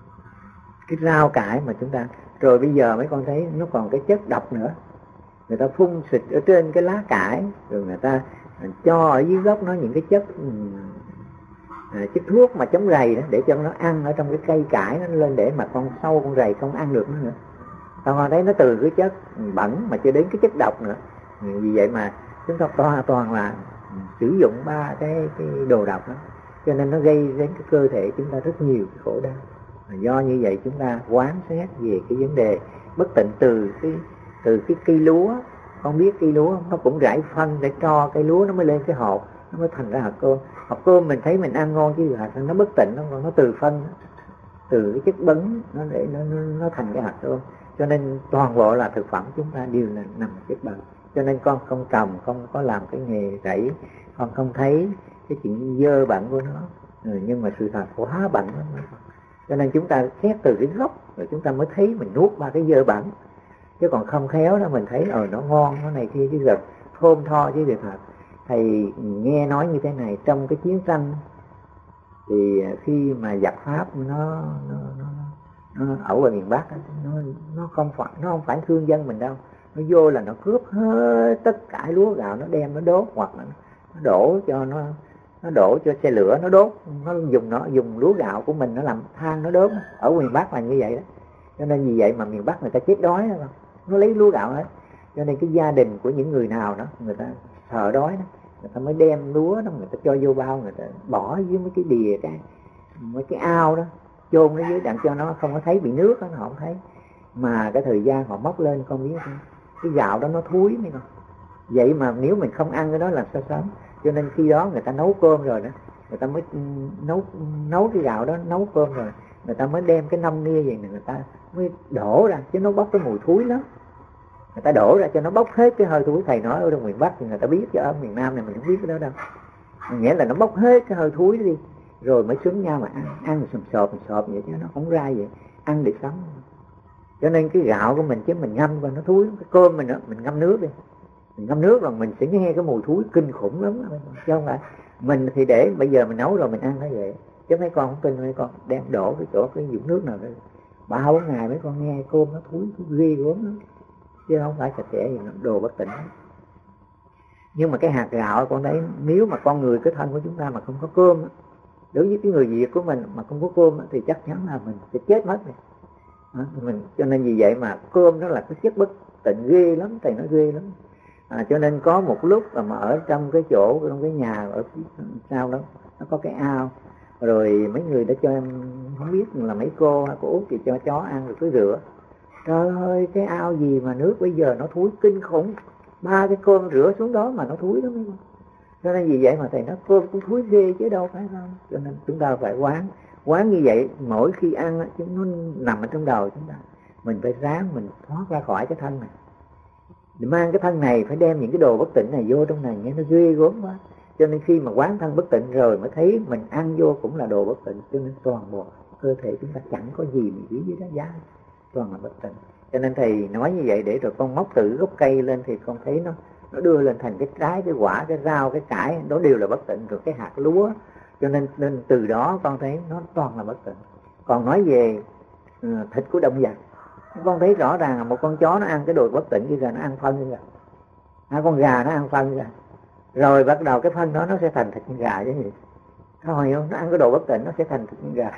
cái rau cải mà chúng ta, rồi bây giờ mấy con thấy nó còn cái chất độc nữa, người ta phun xịt ở trên cái lá cải, rồi người ta cho ở dưới gốc nó những cái chất à, chất thuốc mà chống rầy đó, để cho nó ăn ở trong cái cây cải nó lên, để mà con sâu con rầy không ăn được nó nữa. Con thấy nó từ cái chất bẩn mà cho đến cái chất độc nữa. Vì vậy mà chúng ta toàn toàn là sử dụng ba cái cái đồ độc đó, cho nên nó gây đến cái cơ thể chúng ta rất nhiều cái khổ đau. Và do như vậy chúng ta quán xét về cái vấn đề bất tịnh từ cái từ cái cây lúa. Con biết cây lúa nó cũng rải phân để cho cây lúa nó mới lên cái hột, nó mới thành ra hạt cơm. Hạt cơm mình thấy mình ăn ngon chứ hạt nó bất tịnh, nó nó từ phân, từ cái chất bấn nó để nó, nó nó thành cái hạt cơm. Cho nên toàn bộ là thực phẩm chúng ta đều là nằm chất bẩn. Cho nên con không trồng, không có làm cái nghề rẫy, con không thấy cái chuyện dơ bẩn của nó. Ừ, nhưng mà sự thật quá bẩn lắm. Cho nên chúng ta xét từ cái gốc rồi chúng ta mới thấy mình nuốt ba cái dơ bẩn. Chứ còn không khéo đó mình thấy ờ nó ngon, nó này kia chứ gần thơm tho chứ sự thật. thầy nghe nói như thế này, trong cái chiến tranh thì khi mà giặc Pháp nó nó, nó, nó ở ngoài miền Bắc, nó nó không phải nó không phải thương dân mình đâu, nó vô là nó cướp hết tất cả lúa gạo, nó đem nó đốt, hoặc là nó đổ cho nó nó đổ cho xe lửa nó đốt, nó dùng nó dùng lúa gạo của mình nó làm than nó đốt. Ở miền Bắc là như vậy đó. Cho nên vì vậy mà miền Bắc người ta chết đói đó, nó lấy lúa gạo hết. Cho nên cái gia đình của những người nào đó người ta sợ đói đó, người ta mới đem lúa đó, người ta cho vô bao, người ta bỏ dưới mấy cái đìa, cái mấy cái ao đó, chôn nó dưới đặng cho nó không có thấy bị nước đó, nó không thấy. Mà cái thời gian họ móc lên con biết không? Cái gạo đó nó thúi mấy con. Vậy mà nếu mình không ăn cái đó là sao sống? Cho nên khi đó người ta nấu cơm rồi đó, người ta mới nấu nấu cái gạo đó, nấu cơm rồi người ta mới đem cái nông nia vậy này, người ta mới đổ ra, chứ nó bốc cái mùi thúi lắm. Người ta đổ ra cho nó bốc hết cái hơi thúi. Thầy nói ở trong miền Bắc thì người ta biết, chứ ở miền Nam này mình không biết cái đó đâu. Nghĩa là nó bốc hết cái hơi thúi đi, rồi mới xứng nhau mà ăn, ăn sầm sộp sộp vậy chứ nó không ra vậy, ăn để sống. Cho nên cái gạo của mình chứ mình ngâm qua nó thúi. Cái cơm mình nữa, mình ngâm nước đi, mình ngâm nước rồi mình sẽ nghe cái mùi thúi kinh khủng lắm, chứ không phải mình thì để bây giờ mình nấu rồi mình ăn nó vậy. Chứ mấy con không tin, mấy con đem đổ cái chỗ cái vũng nước nào đây ba bốn ngày mấy con nghe cơm nó thúi, thúi ghê gớm lắm, chứ không phải sạch sẽ gì, nó đồ bất tỉnh. Nhưng mà cái hạt gạo con thấy, nếu mà con người cái thân của chúng ta mà không có cơm, đối với cái người Việt của mình mà không có cơm thì chắc chắn là mình sẽ chết mất rồi. Đó, mình cho nên vì vậy mà cơm nó là cái chất bất tịnh ghê lắm, thầy nói ghê lắm. À, cho nên có một lúc mà ở trong cái chỗ, trong cái nhà ở phía sau đó nó có cái ao, rồi mấy người đã cho em, không biết là mấy cô hay cô Út thì cho chó ăn rồi cứ rửa. Trời ơi, cái ao gì mà nước bây giờ nó thúi kinh khủng, ba cái cơm rửa xuống đó mà nó thúi đó mấy con. Cho nên vì vậy mà thầy nói cơm cũng thúi ghê chứ đâu phải không. Cho nên chúng ta phải quán quán như vậy, mỗi khi ăn chúng nó nằm ở trong đầu chúng ta, mình phải ráng mình thoát ra khỏi cái thân này, để mang cái thân này, phải đem những cái đồ bất tịnh này vô trong này, nghe nó ghê gớm quá. Cho nên khi mà quán thân bất tịnh rồi mới thấy mình ăn vô cũng là đồ bất tịnh. Cho nên toàn bộ cơ thể chúng ta chẳng có gì mà dưới dưới đó giá, toàn là bất tịnh. Cho nên thầy nói như vậy để rồi con móc từ gốc cây lên thì con thấy nó nó đưa lên thành cái trái, cái quả, cái rau, cái cải, đó đều là bất tịnh. Rồi cái hạt lúa, cho nên nên từ đó con thấy nó toàn là bất tịnh. Còn nói về uh, thịt của động vật, con thấy rõ ràng là một con chó nó ăn cái đồ bất tịnh kia rồi nó ăn phân như vậy, à, con gà nó ăn phân rồi, rồi bắt đầu cái phân đó nó sẽ thành thịt con gà chứ gì. Thôi không, nó ăn cái đồ bất tịnh nó sẽ thành thịt con gà.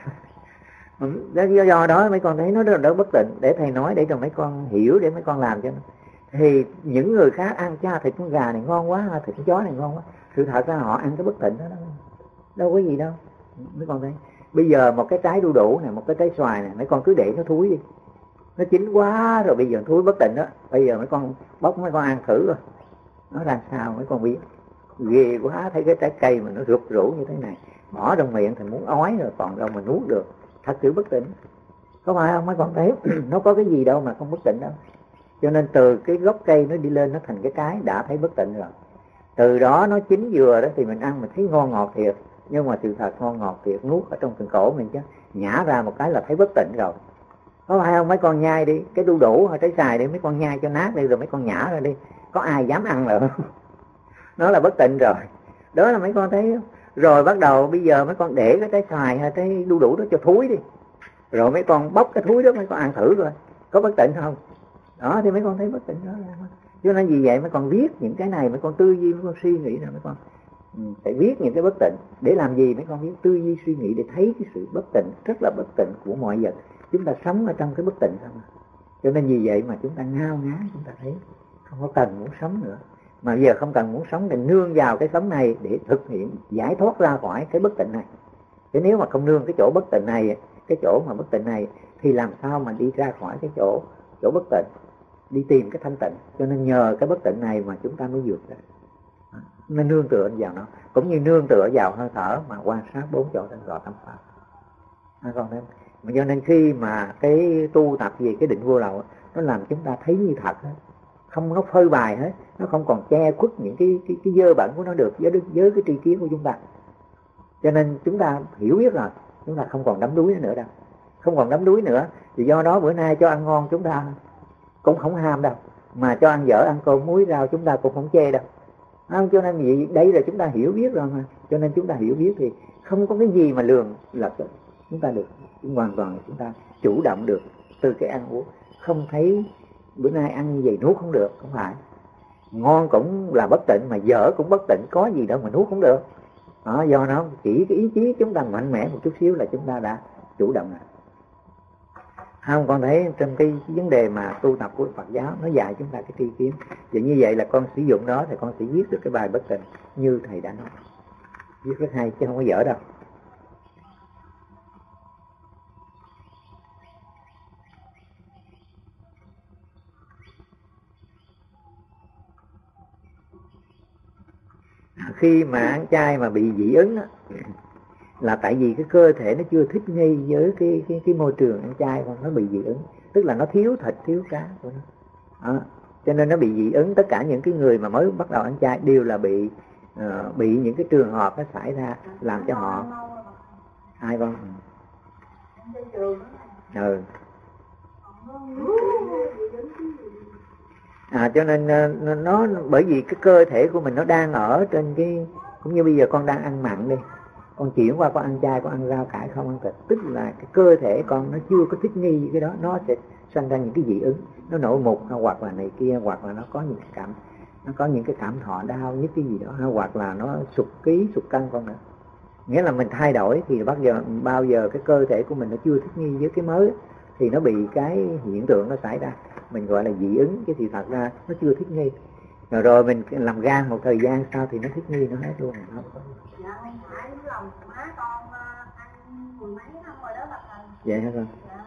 Do, do đó mấy con thấy nó rất là bất tịnh. Để thầy nói để cho mấy con hiểu, để mấy con làm cho nó. Thì những người khác ăn cha thịt con gà này ngon quá, thịt con chó này ngon quá, sự thật ra họ ăn cái bất tịnh đó, đó đâu có gì đâu. Mấy con thấy bây giờ một cái trái đu đủ này, một cái trái xoài này, mấy con cứ để nó thúi đi, nó chín quá rồi bây giờ thúi bất tịnh đó. Bây giờ mấy con bóc mấy con ăn thử rồi nó ra sao mấy con biết. Ghê quá, thấy cái trái cây mà nó rụt rũ như thế này, bỏ trong miệng thì muốn ói rồi, còn đâu mà nuốt được. Thật sự bất tịnh, có phải không mấy con thấy? Nó có cái gì đâu mà không bất tịnh đâu. Cho nên từ cái gốc cây nó đi lên nó thành cái trái đã thấy bất tịnh rồi. Từ đó nó chín vừa đó thì mình ăn mình thấy ngon ngọt thiệt, nhưng mà sự thật ngon ngọt thiệt nuốt ở trong từng cổ mình chứ nhả ra một cái là thấy bất tịnh rồi. Có phải không mấy con nhai đi cái đu đủ hay trái xài đi, mấy con nhai cho nát đi rồi mấy con nhả ra đi, có ai dám ăn nữa. Nó là bất tịnh rồi. Đó là mấy con thấy không? Rồi bắt đầu bây giờ mấy con để cái trái xoài hay trái đu đủ đó cho thúi đi, rồi mấy con bóc cái thúi đó mấy con ăn thử coi có bất tịnh không. Đó thì mấy con thấy bất tịnh đó. Cho nên vì vậy mấy con viết những cái này, mấy con tư duy, mấy con suy nghĩ là mấy con phải viết những cái bất tịnh. Để làm gì? Mấy con viết tư duy suy nghĩ để thấy cái sự bất tịnh, rất là bất tịnh của mọi vật. Chúng ta sống ở trong cái bất tịnh không. Cho nên vì vậy mà chúng ta ngao ngán, chúng ta thấy không có cần muốn sống nữa. Mà bây giờ không cần muốn sống thì nương vào cái sống này để thực hiện giải thoát ra khỏi cái bất tịnh này. Chứ nếu mà không nương cái chỗ bất tịnh này, cái chỗ mà bất tịnh này, thì làm sao mà đi ra khỏi cái chỗ chỗ bất tịnh, đi tìm cái thanh tịnh. Cho nên nhờ cái bất tịnh này mà chúng ta mới vượt ra. Nên nương tựa vào nó, cũng như nương tựa vào hơi thở mà quan sát bốn chỗ trên rõ tâm pháp. À, còn nên mà cho nên khi mà cái tu tập về cái định vô lậu, nó làm chúng ta thấy như thật hết, không nó phơi bày hết, nó không còn che khuất những cái cái cái dơ bẩn của nó được với với cái tri kiến của chúng ta. Cho nên chúng ta hiểu biết rồi, chúng ta không còn đắm đuối nữa đâu, không còn đắm đuối nữa. Thì do đó bữa nay cho ăn ngon chúng ta cũng không ham đâu, mà cho ăn dở, ăn cơm muối rau chúng ta cũng không chê đâu. Không, cho nên gì đây là chúng ta hiểu biết rồi mà, cho nên chúng ta hiểu biết thì không có cái gì mà lường lật chúng ta được, hoàn toàn chúng ta chủ động được từ cái ăn uống. Không thấy bữa nay ăn như vậy nuốt không được, không phải. Ngon cũng là bất tịnh, mà dở cũng bất tịnh, có gì đâu mà nuốt không được. Đó, do nó chỉ cái ý chí chúng ta mạnh mẽ một chút xíu là chúng ta đã chủ động rồi. Không, con thấy trong cái vấn đề mà tu tập của Phật giáo nó dạy chúng ta cái tri kiến. Vậy như vậy là con sử dụng đó thì con sẽ viết được cái bài bất tịnh như thầy đã nói. Viết rất hay chứ không có dở đâu. Khi mà ăn chay mà bị dị ứng đó, là tại vì cái cơ thể nó chưa thích nghi với cái cái cái môi trường ăn chay, còn nó bị dị ứng, tức là nó thiếu thịt thiếu cá của nó. Đó. Cho nên nó bị dị ứng. Tất cả những cái người mà mới bắt đầu ăn chay đều là bị uh, bị những cái trường hợp nó xảy ra làm cho họ ai con ừ. À, cho nên nó, nó bởi vì cái cơ thể của mình nó đang ở trên cái, cũng như bây giờ con đang ăn mặn đi, con chuyển qua con ăn chay, con ăn rau cải không ăn thịt, tức là cái cơ thể con nó chưa có thích nghi với cái đó, nó sẽ sinh ra những cái dị ứng, nó nổi mụn hoặc là này kia, hoặc là nó có những cái cảm nó có những cái cảm thọ đau nhất cái gì đó, hoặc là nó sụt ký sụt cân con nữa. Nghĩa là mình thay đổi thì bao giờ bao giờ cái cơ thể của mình nó chưa thích nghi với cái mới thì nó bị cái hiện tượng nó xảy ra, mình gọi là dị ứng, chứ thì thật ra nó chưa thích nghi. Rồi rồi mình làm gan một thời gian sau thì nó thích nghi nó hết luôn. Dạ không phải, lòng má con ăn mười mấy năm rồi đó bà thầy. Vậy hả con? Dạ.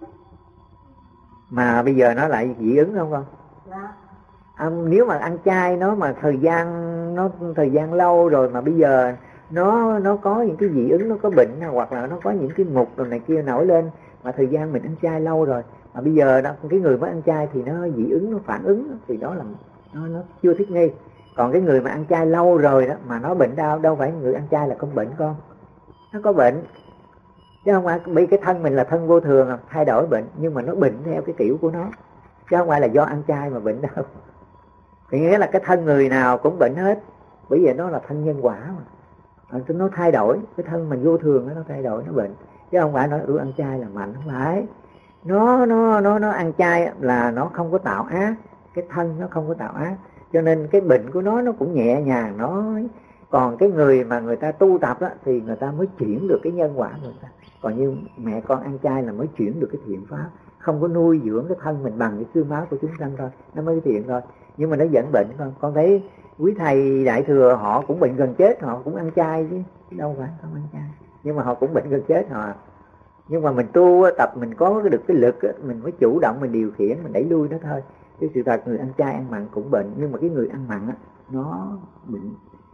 Mà bây giờ nó lại dị ứng không con? Dạ. À, nếu mà ăn chay nó mà thời gian nó thời gian lâu rồi mà bây giờ nó nó có những cái dị ứng, nó có bệnh hoặc là nó có những cái mục rồi này kia nổi lên, mà thời gian mình ăn chay lâu rồi mà bây giờ đó cái người mới ăn chay thì nó dị ứng, nó phản ứng thì đó là nó nó chưa thích nghi. Còn cái người mà ăn chay lâu rồi đó mà nó bệnh đau, đâu phải người ăn chay là không bệnh con, nó có bệnh chứ không phải bị cái thân mình là thân vô thường thay đổi bệnh, nhưng mà nó bệnh theo cái kiểu của nó chứ không phải là do ăn chay mà bệnh đâu. Thì nghĩa là cái thân người nào cũng bệnh hết, bởi vì nó là thân nhân quả mà, nó thay đổi, cái thân mình vô thường nó thay đổi nó bệnh, chứ không phải nói ừ ăn chay là mạnh, không phải. Nó nó nó nó ăn chay là nó không có tạo ác, cái thân nó không có tạo ác, cho nên cái bệnh của nó nó cũng nhẹ nhàng nó. Còn cái người mà người ta tu tập á, thì người ta mới chuyển được cái nhân quả người ta. Còn như mẹ con ăn chay là mới chuyển được cái thiện pháp, không có nuôi dưỡng cái thân mình bằng cái xương máu của chúng sanh thôi, nó mới thiện thôi. Nhưng mà nó vẫn bệnh con. Con thấy quý thầy đại thừa họ cũng bệnh gần chết, họ cũng ăn chay chứ đâu phải không ăn chay, nhưng mà họ cũng bệnh gần chết họ. Nhưng mà mình tu tập mình có được cái lực, mình mới chủ động mình điều khiển, mình đẩy lui nó thôi. Cái sự thật người ăn chay ăn mặn cũng bệnh, nhưng mà cái người ăn mặn á nó bệnh.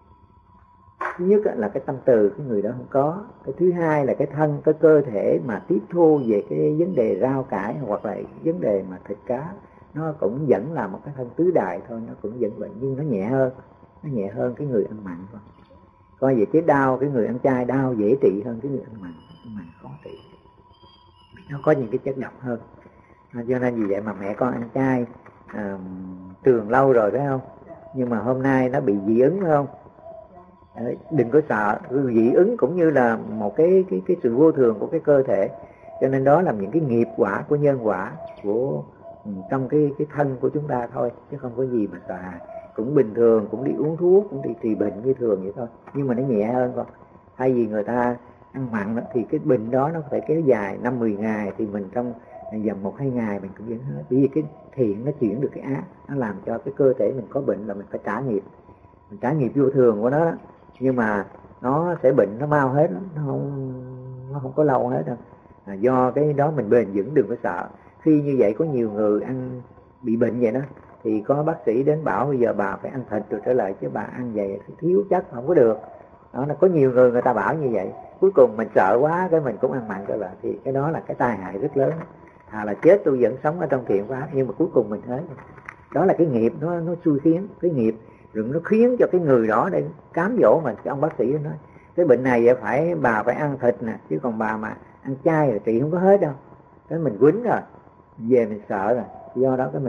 Thứ nhất là cái tâm từ cái người đó không có, cái thứ hai là cái thân, cái cơ thể mà tiếp thu về cái vấn đề rau cải hoặc là vấn đề mà thịt cá, nó cũng vẫn là một cái thân tứ đại thôi, nó cũng vẫn bệnh nhưng nó nhẹ hơn, nó nhẹ hơn cái người ăn mặn thôi. Coi về cái đau, cái người ăn chay đau dễ trị hơn cái người ăn mặn, ăn mặn khó trị, nó có những cái chất độc hơn. À, cho nên vì vậy mà mẹ con ăn chay à, trường lâu rồi phải không, nhưng mà hôm nay nó bị dị ứng phải không? Đấy, đừng có sợ, dị ứng cũng như là một cái cái cái sự vô thường của cái cơ thể, cho nên đó là những cái nghiệp quả của nhân quả của trong cái cái thân của chúng ta thôi, chứ không có gì mà sợ. Cũng bình thường, cũng đi uống thuốc, cũng đi trị bệnh như thường vậy thôi, nhưng mà nó nhẹ hơn con. Thay vì người ta ăn mặn đó, thì cái bệnh đó nó phải kéo dài năm mười ngày, thì mình trong vòng một hai ngày mình cũng vẫn hết. Bởi vì cái thiện nó chuyển được cái ác, nó làm cho cái cơ thể mình có bệnh là mình phải trả nghiệp, mình trả nghiệp vô thường của nó đó. Nhưng mà nó sẽ bệnh, nó mau hết, nó không nó không có lâu hết đâu. À, do cái đó mình bền vững, đừng có sợ. Khi như vậy có nhiều người ăn bị bệnh vậy đó, thì có bác sĩ đến bảo bây giờ bà phải ăn thịt rồi trở lại, chứ bà ăn vậy thiếu chất không có được. Đó, nó có nhiều người người ta bảo như vậy, cuối cùng mình sợ quá cái mình cũng ăn mặn trở lại, thì cái đó là cái tai hại rất lớn. Thà là chết tôi vẫn sống ở trong thiện pháp, nhưng mà cuối cùng mình hết. Đó là cái nghiệp nó nó xui khiến, cái nghiệp rồi nó khiến cho cái người đó để cám dỗ mình. Cái ông bác sĩ nói cái bệnh này vậy phải bà phải ăn thịt nè, chứ còn bà mà ăn chay rồi trị không có hết đâu. Cái mình quýnh rồi về mình sợ rồi, do đó cái mình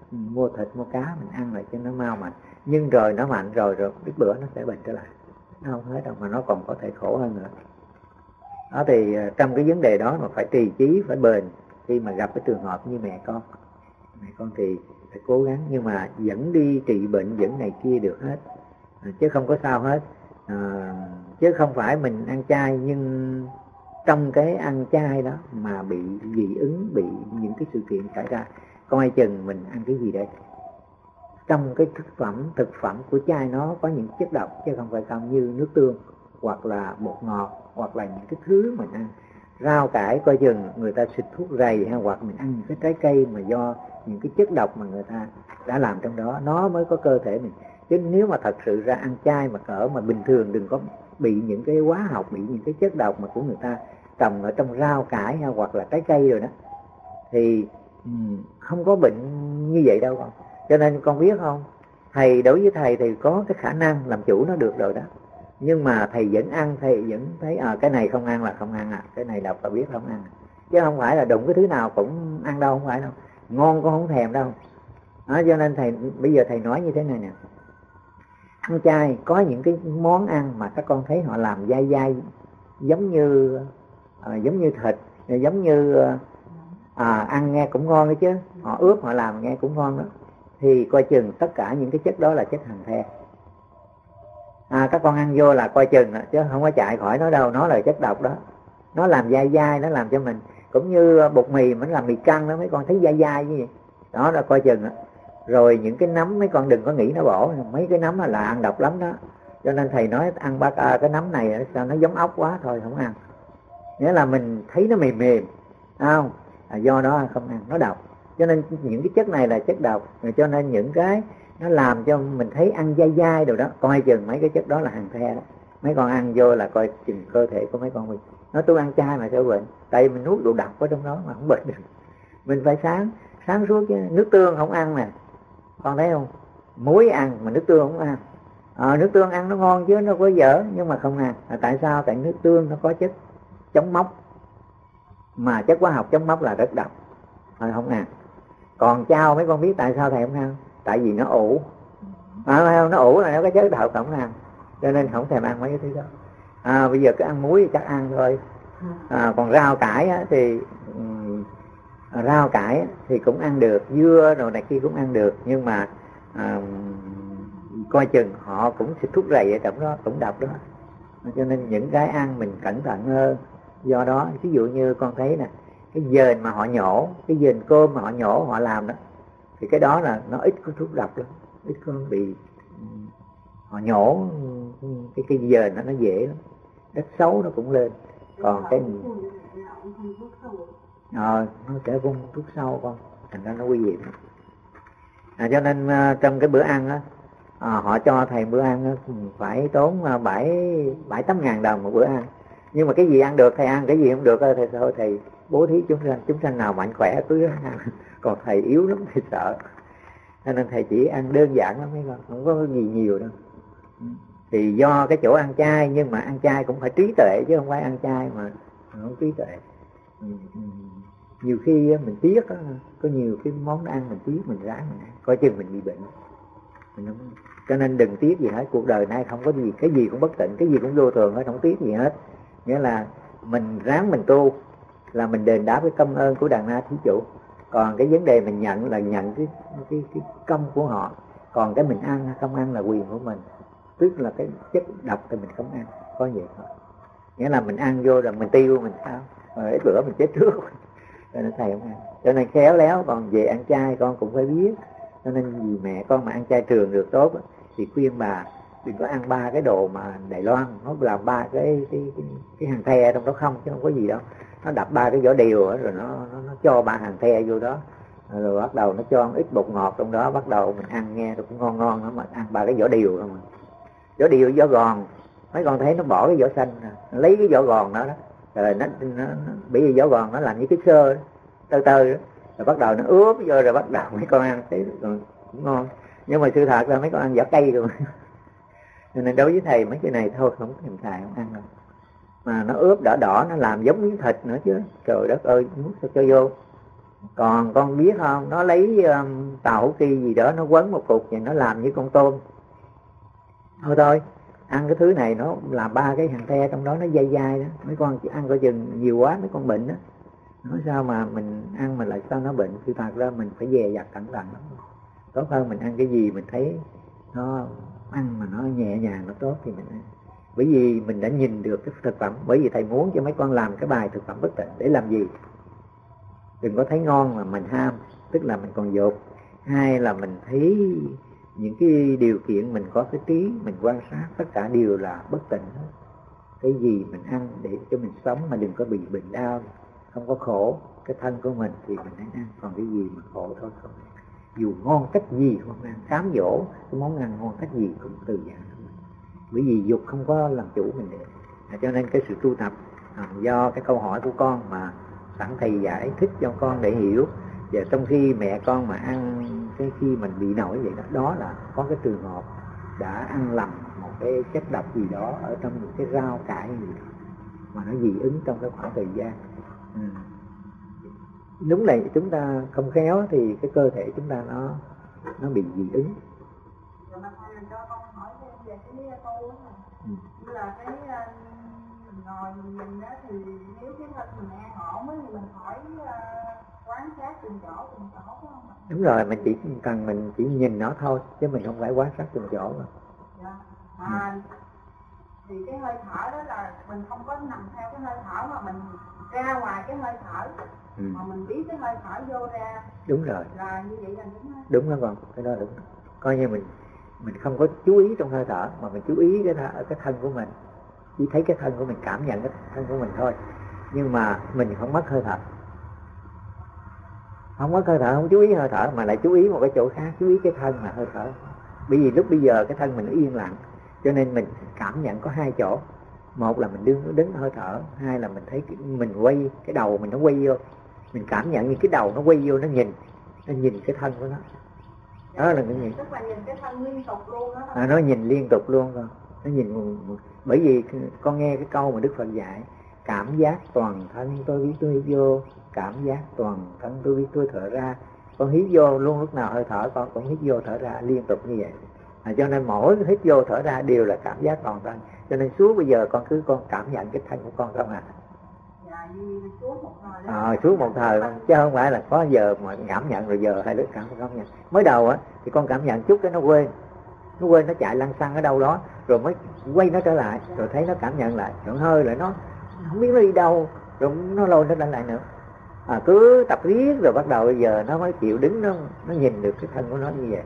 mua thịt mua cá mình ăn lại cho nó mau mạnh, nhưng rồi nó mạnh rồi rồi biết bữa nó sẽ bệnh trở lại, nó không hết đâu, mà nó còn có thể khổ hơn nữa. Đó thì trong cái vấn đề đó mà phải trì trí, phải bền. Khi mà gặp cái trường hợp như mẹ con mẹ con thì phải cố gắng, nhưng mà vẫn đi trị bệnh, vẫn này kia được hết, à, chứ không có sao hết. À, chứ không phải mình ăn chay nhưng trong cái ăn chay đó mà bị dị ứng, bị những cái sự kiện xảy ra, coi chừng mình ăn cái gì đây. Trong cái thực phẩm thực phẩm của chay nó có những chất độc, chứ không phải không như nước tương hoặc là bột ngọt hoặc là những cái thứ mình ăn. Rau cải coi chừng người ta xịt thuốc rầy, hay hoặc mình ăn những cái trái cây mà do những cái chất độc mà người ta đã làm trong đó, nó mới có cơ thể mình. Chứ nếu mà thật sự ra ăn chay mà cỡ mà bình thường, đừng có bị những cái hóa học, bị những cái chất độc mà của người ta trồng ở trong rau cải hay hoặc là trái cây rồi đó, thì um, không có bệnh như vậy đâu con. Cho nên con biết không, thầy đối với thầy thì có cái khả năng làm chủ nó được rồi đó, nhưng mà thầy vẫn ăn, thầy vẫn thấy à, cái này không ăn là không ăn à, cái này độc là biết không ăn, chứ không phải là đụng cái thứ nào cũng ăn đâu, không phải đâu, ngon con không thèm đâu. Đó, cho nên thầy bây giờ thầy nói như thế này nè, ăn chay có những cái món ăn mà các con thấy họ làm dai dai, giống như à, giống như thịt, giống như à, ăn nghe cũng ngon đấy chứ, họ ướp họ làm nghe cũng ngon đó, thì coi chừng tất cả những cái chất đó là chất hàn the. À, các con ăn vô là coi chừng chứ không có chạy khỏi nó đâu, nó là chất độc đó, nó làm dai dai, nó làm cho mình cũng như bột mì mình làm mì căng đó, mấy con thấy dai dai như vậy đó, là coi chừng đó. Rồi những cái nấm mấy con đừng có nghĩ nó bổ, mấy cái nấm là ăn độc lắm đó, cho nên thầy nói ăn bác à, cái nấm này sao nó giống ốc quá thôi không ăn, nghĩa là mình thấy nó mềm mềm không, à, do đó không ăn, nó độc. Cho nên những cái chất này là chất độc, cho nên những cái nó làm cho mình thấy ăn dai dai rồi đó, coi chừng mấy cái chất đó là hàn the đó, mấy con ăn vô là coi chừng cơ thể của mấy con mình. Nói tôi ăn chay mà sao bệnh, tại vì mình nuốt đồ độc ở trong đó mà không bệnh được. Mình phải sáng sáng suốt chứ. Nước tương không ăn nè, con thấy không, muối ăn mà nước tương không ăn. À, nước tương ăn nó ngon chứ, nó có dở, nhưng mà không ăn. À, tại sao? Tại nước tương nó có chất chống mốc, mà chất hóa học chống mốc là rất độc, thôi không ăn. Còn chao mấy con biết tại sao thầy không ăn? Tại vì nó ủ, à, nó ủ là nó có chất độc, không ăn, cho nên không thèm ăn mấy cái thứ đó. À, bây giờ cứ ăn muối thì chắc ăn thôi. À, còn rau cải á, thì um, rau cải thì cũng ăn được, dưa rồi này kia cũng ăn được, nhưng mà à, coi chừng họ cũng xịt thuốc rầy ở trong đó, cũng độc đó, cho nên những cái ăn mình cẩn thận hơn. Do đó ví dụ như con thấy nè, cái dền mà họ nhổ, cái dền cơm mà họ nhổ họ làm đó, thì cái đó là nó ít có thuốc độc lắm, ít có bị họ nhổ cái cái dền nó nó dễ lắm, đất xấu nó cũng lên. Còn cái ờ nó sẽ phun thuốc sâu con, thành ra nó nguy hiểm. À, cho nên uh, trong cái bữa ăn á, à, họ cho thầy bữa ăn á, phải tốn uh, bảy bảy tám ngàn đồng một bữa ăn. Nhưng mà cái gì ăn được thầy ăn, cái gì không được thầy thôi thầy bố thí chúng sanh, chúng sanh nào mạnh khỏe cứ ăn. Còn thầy yếu lắm thầy sợ, cho nên thầy chỉ ăn đơn giản lắm mấy con, không có gì nhiều đâu. Thì do cái chỗ ăn chay, nhưng mà ăn chay cũng phải trí tuệ chứ không phải ăn chay mà không trí tuệ. Nhiều khi mình tiếc đó, có nhiều cái món ăn mình tiếc, mình ráng mình ăn, coi chừng mình bị bệnh. Mình không... cho nên đừng tiếc gì hết, cuộc đời này không có gì, cái gì cũng bất tịnh, cái gì cũng vô thường hết, không tiếc gì hết. Nghĩa là mình ráng mình tu là mình đền đáp cái công ơn của Đàn Na Thí Chủ. Còn cái vấn đề mình nhận là nhận cái cái cái công của họ. Còn cái mình ăn không ăn là quyền của mình. Tức là cái chất độc thì mình không ăn, có vậy thôi. Nghĩa là mình ăn vô rồi mình tiêu mình sao, rồi ít bữa mình chết trước. Cho nên thầy không ăn. Cho nên khéo léo, còn về ăn chay con cũng phải biết. Cho nên vì mẹ con mà ăn chay trường được tốt thì khuyên bà đừng có ăn ba cái đồ mà Đài Loan, nó làm ba cái cái cái, cái hàng the trong đó không, chứ không có gì đâu. Nó đập ba cái vỏ điều rồi nó, nó nó cho ba hàng the vô đó, rồi bắt đầu nó cho một ít bột ngọt trong đó, bắt đầu mình ăn nghe nó cũng ngon ngon đó, mà ăn ba cái vỏ điều không à. Vỏ điều vỏ gòn, mấy con thấy nó bỏ cái vỏ xanh, nó lấy cái vỏ gòn đó đó, rồi nó, nó, nó bị vì vỏ gòn nó làm như cái sơ đó, tơ tơ đó, rồi bắt đầu nó ướp vô, rồi bắt đầu mấy con ăn thấy cũng ngon. Nhưng mà sự thật là mấy con ăn vỏ cây rồi. Nên đối với thầy mấy cái này thôi không thèm xài, không ăn đâu. Mà nó ướp đỏ đỏ, nó làm giống miếng thịt nữa chứ, trời đất ơi, muốn sao cho vô. Còn con biết không, nó lấy um, tàu hủ ti gì đó nó quấn một cục vậy, nó làm như con tôm thôi thôi. Ăn cái thứ này nó làm ba cái hàng the trong đó nó dai dai đó, mấy con ăn coi chừng nhiều quá mấy con bệnh đó. Nói sao mà mình ăn mà lại sao nó bệnh, thì thật ra mình phải dè dặt cẩn thận lắm. Tốt hơn mình ăn cái gì mình thấy nó ăn mà nó nhẹ nhàng nó tốt thì mình ăn. Bởi vì mình đã nhìn được cái thực phẩm, bởi vì thầy muốn cho mấy con làm cái bài thực phẩm bất tịnh để làm gì? Đừng có thấy ngon mà mình ham, tức là mình còn dột. Hai là mình thấy những cái điều kiện mình có cái trí, mình quan sát tất cả đều là bất tịnh hết. Cái gì mình ăn để cho mình sống mà đừng có bị bệnh đau, không có khổ cái thân của mình thì mình nên ăn, còn cái gì mà khổ thôi không ăn. Dù ngon cách gì không ăn, cám dỗ cái món ăn ngon cách gì cũng từ giả. Bởi vì dục không có làm chủ mình được. À, cho nên cái sự tu tập à, do cái câu hỏi của con mà sẵn thầy giải thích cho con để hiểu. Và trong khi mẹ con mà ăn cái khi mình bị nổi vậy đó, đó là có cái trường hợp đã ăn lầm một cái chất độc gì đó ở trong những cái rau cải gì đó, mà nó dị ứng trong cái khoảng thời gian. Ừ. Đúng là chúng ta không khéo thì cái cơ thể chúng ta nó nó bị dị ứng. Rồi mà thầy cho con hỏi thêm về cái tu đó này. Ừ. Như là cái mình ngồi mình nhìn đó thì nếu cái thân mình an ổn thì mình hỏi uh, quán sát từng chỗ từng chỗ phải không ạ? Đúng rồi, mình chỉ cần mình chỉ nhìn nó thôi chứ mình không phải quán sát từng chỗ mà. Dạ. À, ừ. Thì cái hơi thở đó là mình không có nằm theo cái hơi thở mà mình ra ngoài cái hơi thở. Ừ. Mà mình biết cái hơi thở vô ra. Đúng rồi. Là như vậy là đúng không? Đúng đó con, cái đó đúng. Coi như mình mình không có chú ý trong hơi thở mà mình chú ý cái ở cái thân của mình, chỉ thấy cái thân của mình, cảm nhận cái thân của mình thôi. Nhưng mà mình không mất hơi thở, không mất hơi thở, không chú ý hơi thở mà lại chú ý một cái chỗ khác, chú ý cái thân mà hơi thở. Bởi vì lúc bây giờ cái thân mình nó yên lặng, cho nên mình cảm nhận có hai chỗ. Một là mình đứng đứng hơi thở, hai là mình thấy cái, mình quay cái đầu mình nó quay vô, mình cảm nhận như cái đầu nó quay vô, nó nhìn nó nhìn cái thân của nó. Đó là cái gì? Tức là nhìn cái thân liên tục luôn đó. À, nó nhìn liên tục luôn con. Nó nhìn, bởi vì con nghe cái câu mà Đức Phật dạy, cảm giác toàn thân tôi biết tôi hít vô, cảm giác toàn thân tôi biết tôi thở ra. Con hít vô luôn, lúc nào hơi thở con cũng hít vô thở ra liên tục như vậy. À, cho nên mỗi hít vô thở ra đều là cảm giác toàn thân. Cho nên suốt bây giờ con cứ con cảm nhận cái thân của con không à. À, suốt một thời chứ không phải là có giờ mà cảm nhận rồi giờ hay lúc cảm không nhận. Mới đầu á thì con cảm nhận chút cái nó quên, nó quên nó chạy lăn xăng ở đâu đó, rồi mới quay nó trở lại, rồi thấy nó cảm nhận lại, rồi hơi lại nó không biết nó đi đâu, rồi nó lôi nó đánh lại nữa. À, cứ tập riết rồi bắt đầu bây giờ nó mới chịu đứng, nó nó nhìn được cái thân của nó như vậy.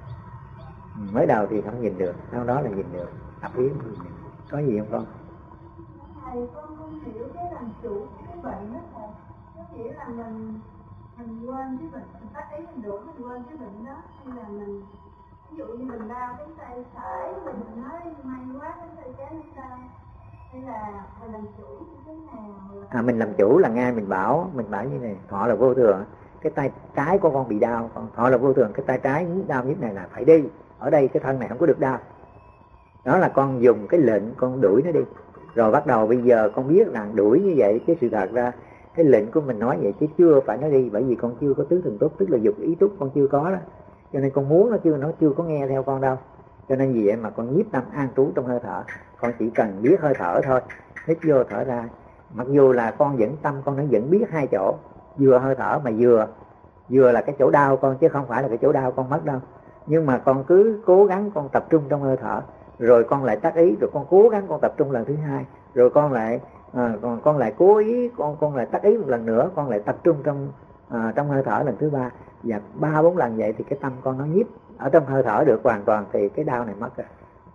Mới đầu thì không nhìn được, sau đó là nhìn được, tập riết nhìn được. Có gì không con? Thầy, con không hiểu cái làm chủ cái bệnh đó thầy. Có nghĩa là mình mình quên cái bệnh, mình phát ý mình đuổi mình quên cái bệnh đó, hay là mình ví dụ như mình đau cái tay phải thì mình nói may quá cái tay trái nó đau, hay là mình làm chủ như thế nào? À, mình làm chủ là ngay mình bảo mình bảo như này, họ là vô thường, cái tay trái của con bị đau, còn họ là vô thường, cái tay trái đau như thế này là phải đi, ở đây cái thân này không có được đau. Đó là con dùng cái lệnh con đuổi nó đi. Rồi bắt đầu bây giờ con biết rằng đuổi như vậy, cái sự thật ra cái lệnh của mình nói vậy chứ chưa phải nó đi, bởi vì con chưa có tứ thần túc, tức là dục ý túc con chưa có đó. Cho nên con muốn nó chưa, nó chưa có nghe theo con đâu. Cho nên vì vậy mà con nhiếp tâm an trú trong hơi thở. Con chỉ cần biết hơi thở thôi, hít vô thở ra. Mặc dù là con vẫn tâm con nó vẫn biết hai chỗ, vừa hơi thở mà vừa vừa là cái chỗ đau con, chứ không phải là cái chỗ đau con mất đâu. Nhưng mà con cứ cố gắng con tập trung trong hơi thở, rồi con lại tác ý, rồi con cố gắng con tập trung lần thứ hai, rồi con lại à, con con lại cố ý, con con lại tác ý một lần nữa, con lại tập trung trong à, trong hơi thở lần thứ ba, và ba bốn lần vậy thì cái tâm con nó nhiếp ở trong hơi thở được hoàn toàn thì cái đau này mất rồi.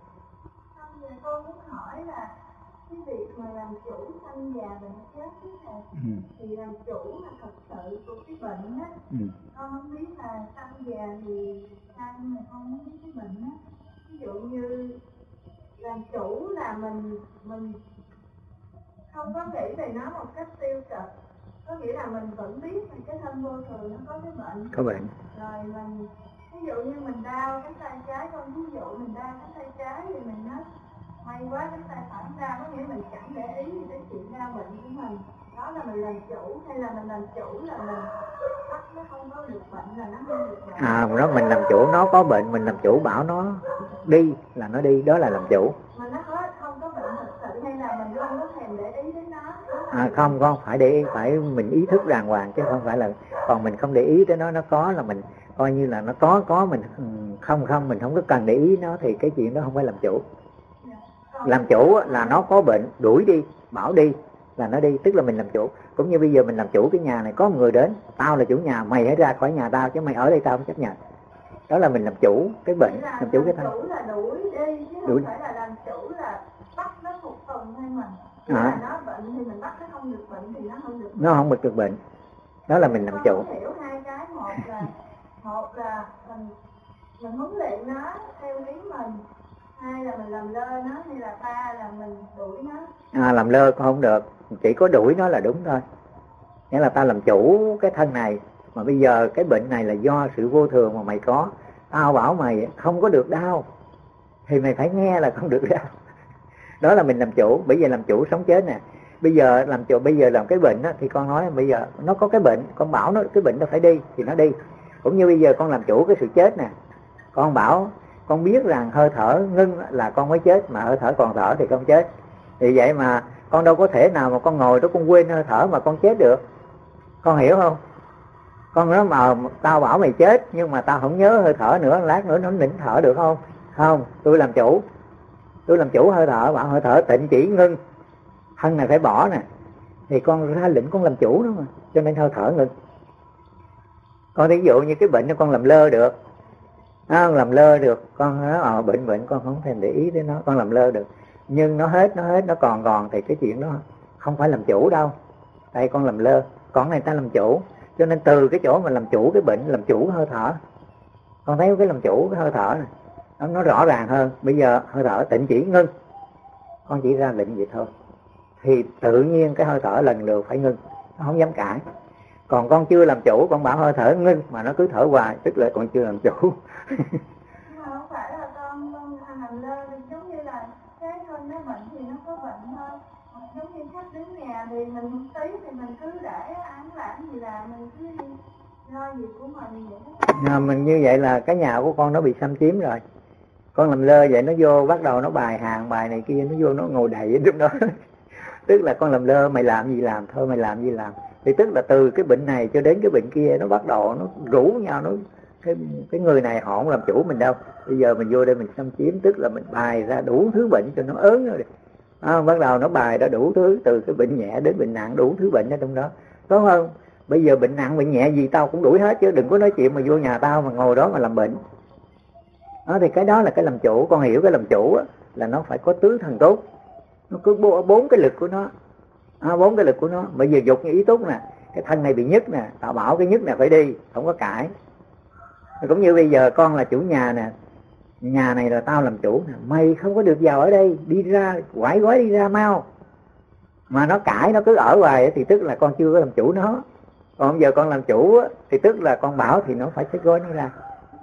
Con muốn hỏi là cái việc mà làm chủ sanh già bệnh chết này, ừ. thì làm chủ là thật sự của cái bệnh á, ừ. con không biết là sanh già thì sao, nhưng mà con không biết cái bệnh á. Ví dụ như làm chủ là mình mình không có nghĩ về nó một cách tiêu cực, có nghĩa là mình vẫn biết là cái thân vô thường nó có cái bệnh, có bệnh, rồi mình ví dụ như mình đau cái tay trái, con ví dụ mình đau cái tay trái thì mình nói may quá cái tay phải đau, có nghĩa mình chẳng để ý gì tới chuyện đau bệnh của mình, đó là mình làm chủ, hay là mình làm chủ là mình bắt nó không có được bệnh là nó không được bệnh? À, nó mình làm chủ nó có bệnh, mình làm chủ bảo nó đi là nó đi, đó là làm chủ. Mà nó có không có bệnh thật sự hay là mình không có thèm để ý đến nó? À, không, không phải để ý, phải mình ý thức đàng hoàng chứ không phải là, còn mình không để ý tới nó, nó có là mình coi như là nó có, có mình không không mình không có cần để ý nó thì cái chuyện đó không phải làm chủ. Làm chủ là nó có bệnh, đuổi đi, bảo đi là nó đi, tức là mình làm chủ. Cũng như bây giờ mình làm chủ cái nhà này, có một người đến, tao là chủ nhà, mày hãy ra khỏi nhà tao chứ mày ở đây tao không chấp nhận. Đó là mình làm chủ cái bệnh, làm, làm chủ cái thân. Làm chủ là đuổi đi chứ đuổi. Không phải là làm chủ là bắt nó phục tùng hay mình. Chỉ à. là nó bệnh thì mình bắt nó không được bệnh thì nó không được bệnh. Nó không được bệnh. Đó là mình làm chủ. Con hiểu hai cái, một là một là mình mình huấn luyện nó theo ý mình, hai là mình làm lơ nó, hay là ba là mình đuổi nó. À, làm lơ cũng không được, chỉ có đuổi nó là đúng thôi. Nghĩa là ta làm chủ cái thân này, mà bây giờ cái bệnh này là do sự vô thường mà mày có. Tao bảo mày không có được đau thì mày phải nghe là không được đau. Đó là mình làm chủ. Bây giờ làm chủ sống chết nè. Bây giờ làm chủ, bây giờ làm cái bệnh đó, thì con nói bây giờ nó có cái bệnh, con bảo nó cái bệnh nó phải đi thì nó đi. Cũng như bây giờ con làm chủ cái sự chết nè, con bảo con biết rằng hơi thở ngưng là con mới chết, mà hơi thở còn thở thì không chết. Vì vậy mà con đâu có thể nào mà con ngồi đó con quên hơi thở mà con chết được. Con hiểu không? Con nói mà tao bảo mày chết nhưng mà tao không nhớ hơi thở nữa, lát nữa nó nín thở được không? Không, tôi làm chủ. Tôi làm chủ hơi thở, bảo hơi thở tịnh chỉ ngưng, thân này phải bỏ nè, thì con ra lệnh con làm chủ đó mà, cho nên hơi thở ngưng. Con ví dụ như cái bệnh con làm lơ được, à, làm lơ được, con nói ờ bệnh bệnh con không thèm để ý đến nó, con làm lơ được. Nhưng nó hết, nó hết, nó còn còn thì cái chuyện đó không phải làm chủ đâu. Đây con làm lơ, còn này ta làm chủ. Cho nên từ cái chỗ mà làm chủ cái bệnh, làm chủ hơi thở, con thấy cái làm chủ cái hơi thở này nó, nó rõ ràng hơn. Bây giờ hơi thở tịnh chỉ ngưng, con chỉ ra lệnh vậy thôi, thì tự nhiên cái hơi thở lần lượt phải ngưng, nó không dám cãi. Còn con chưa làm chủ, con bảo hơi thở ngưng mà nó cứ thở hoài, tức là con chưa làm chủ. Nhưng mà không phải là con con làm lơ, giống như là cái thân nó bệnh thì nó có bệnh thôi. Giống như khách đến nhà thì mình không tí thì mình cứ để án lãng gì là mình cứ lo việc của mình vậy đó. À, mình như vậy là cái nhà của con nó bị xâm chiếm rồi. Con làm lơ vậy nó vô bắt đầu nó bài hàng bài này kia, nó vô nó ngồi đầy ở trong đó. Tức là con làm lơ, mày làm gì làm thôi, mày làm gì làm. Thì tức là từ cái bệnh này cho đến cái bệnh kia nó bắt đầu nó rủ nhau, nó cái cái người này họ không làm chủ mình đâu. Bây giờ mình vô đây mình xâm chiếm, tức là mình bài ra đủ thứ bệnh cho nó ớn rồi. À, bắt đầu nó bài ra đủ thứ, từ cái bệnh nhẹ đến bệnh nặng, đủ thứ bệnh ở trong đó, đúng không? Bây giờ bệnh nặng bệnh nhẹ gì tao cũng đuổi hết, chứ đừng có nói chuyện mà vô nhà tao mà ngồi đó mà làm bệnh. Đó, thì cái đó là cái làm chủ. Con hiểu cái làm chủ á, là nó phải có tứ thần tốt, nó cứ bốn cái lực của nó, à, bốn cái lực của nó. Bây giờ dục như ý túc nè, cái thân này bị nhức nè, tao bảo cái nhức này phải đi, không có cãi. Cũng như bây giờ con là chủ nhà nè, nhà này là tao làm chủ nè, mày không có được vào ở đây, đi ra, quải gói đi ra mau. Mà nó cãi, nó cứ ở hoài thì tức là con chưa có làm chủ nó. Còn bây giờ con làm chủ thì tức là con bảo thì nó phải xách gói nó ra.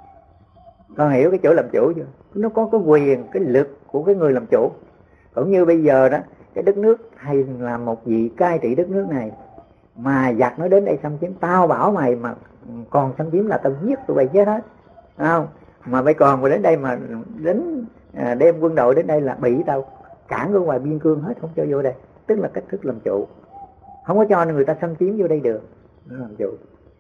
Con hiểu cái chỗ làm chủ chưa? Nó có cái quyền, cái lực của cái người làm chủ. Cũng như bây giờ đó, cái đất nước hay là một vị cai trị đất nước này, mà giặc nó đến đây xâm chiếm, tao bảo mày mà còn xâm chiếm là tao giết tụi bay chết hết, không? Mà mày còn mà đến đây mà đến à, đem quân đội đến đây là bị tao cản ở ngoài biên cương hết, không cho vô đây. Tức là cách thức làm chủ, không có cho người ta xâm chiếm vô đây được, nó làm chủ.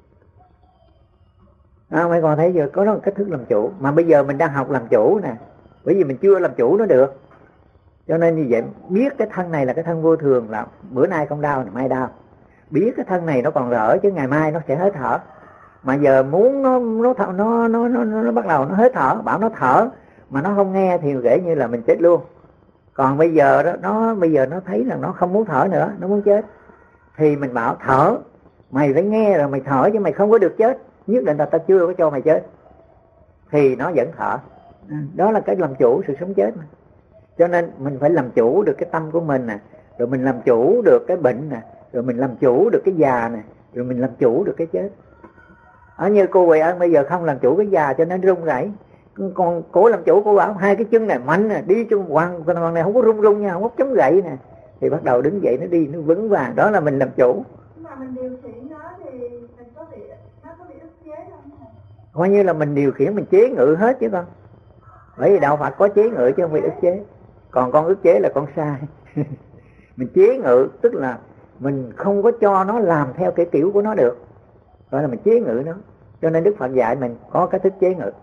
À, mày còn thấy giờ có đó cách thức làm chủ. Mà bây giờ mình đang học làm chủ nè, bởi vì mình chưa làm chủ nó được. Cho nên như vậy, biết cái thân này là cái thân vô thường, là bữa nay không đau, mai đau. Biết cái thân này nó còn rỡ chứ ngày mai nó sẽ hết thở. Mà giờ muốn nó nó nó nó nó, nó, nó bắt đầu nó hết thở, bảo nó thở mà nó không nghe thì kể như là mình chết luôn. Còn bây giờ đó, nó bây giờ nó thấy là nó không muốn thở nữa, nó muốn chết, thì mình bảo thở, mày phải nghe rồi mày thở chứ mày không có được chết, nhất định là ta chưa có cho mày chết, thì nó vẫn thở. Đó là cái làm chủ sự sống chết mà. Cho nên mình phải làm chủ được cái tâm của mình nè, rồi mình làm chủ được cái bệnh nè, rồi mình làm chủ được cái già nè, rồi mình làm chủ được cái chết. Ở như cô Huệ Ân bây giờ không làm chủ cái già cho nên run rẩy. Còn cô làm chủ, cô bảo hai cái chân này mạnh nè, đi chung hoàng hoàng này không có run run nha, không có chống gậy nè, thì bắt đầu đứng dậy nó đi, nó vững vàng, đó là mình làm chủ. Mà mình điều khiển nó thì mình có bị, nó có bị ức chế không? Coi như là mình điều khiển, mình chế ngự hết chứ con. Bởi vì đạo Phật có chế ngự chứ không phải ức chế. Còn con ức chế là con sai. Mình chế ngự tức là mình không có cho nó làm theo cái kiểu của nó được, gọi là mình chế ngự nó. Cho nên Đức Phật dạy mình có cái thức chế ngự.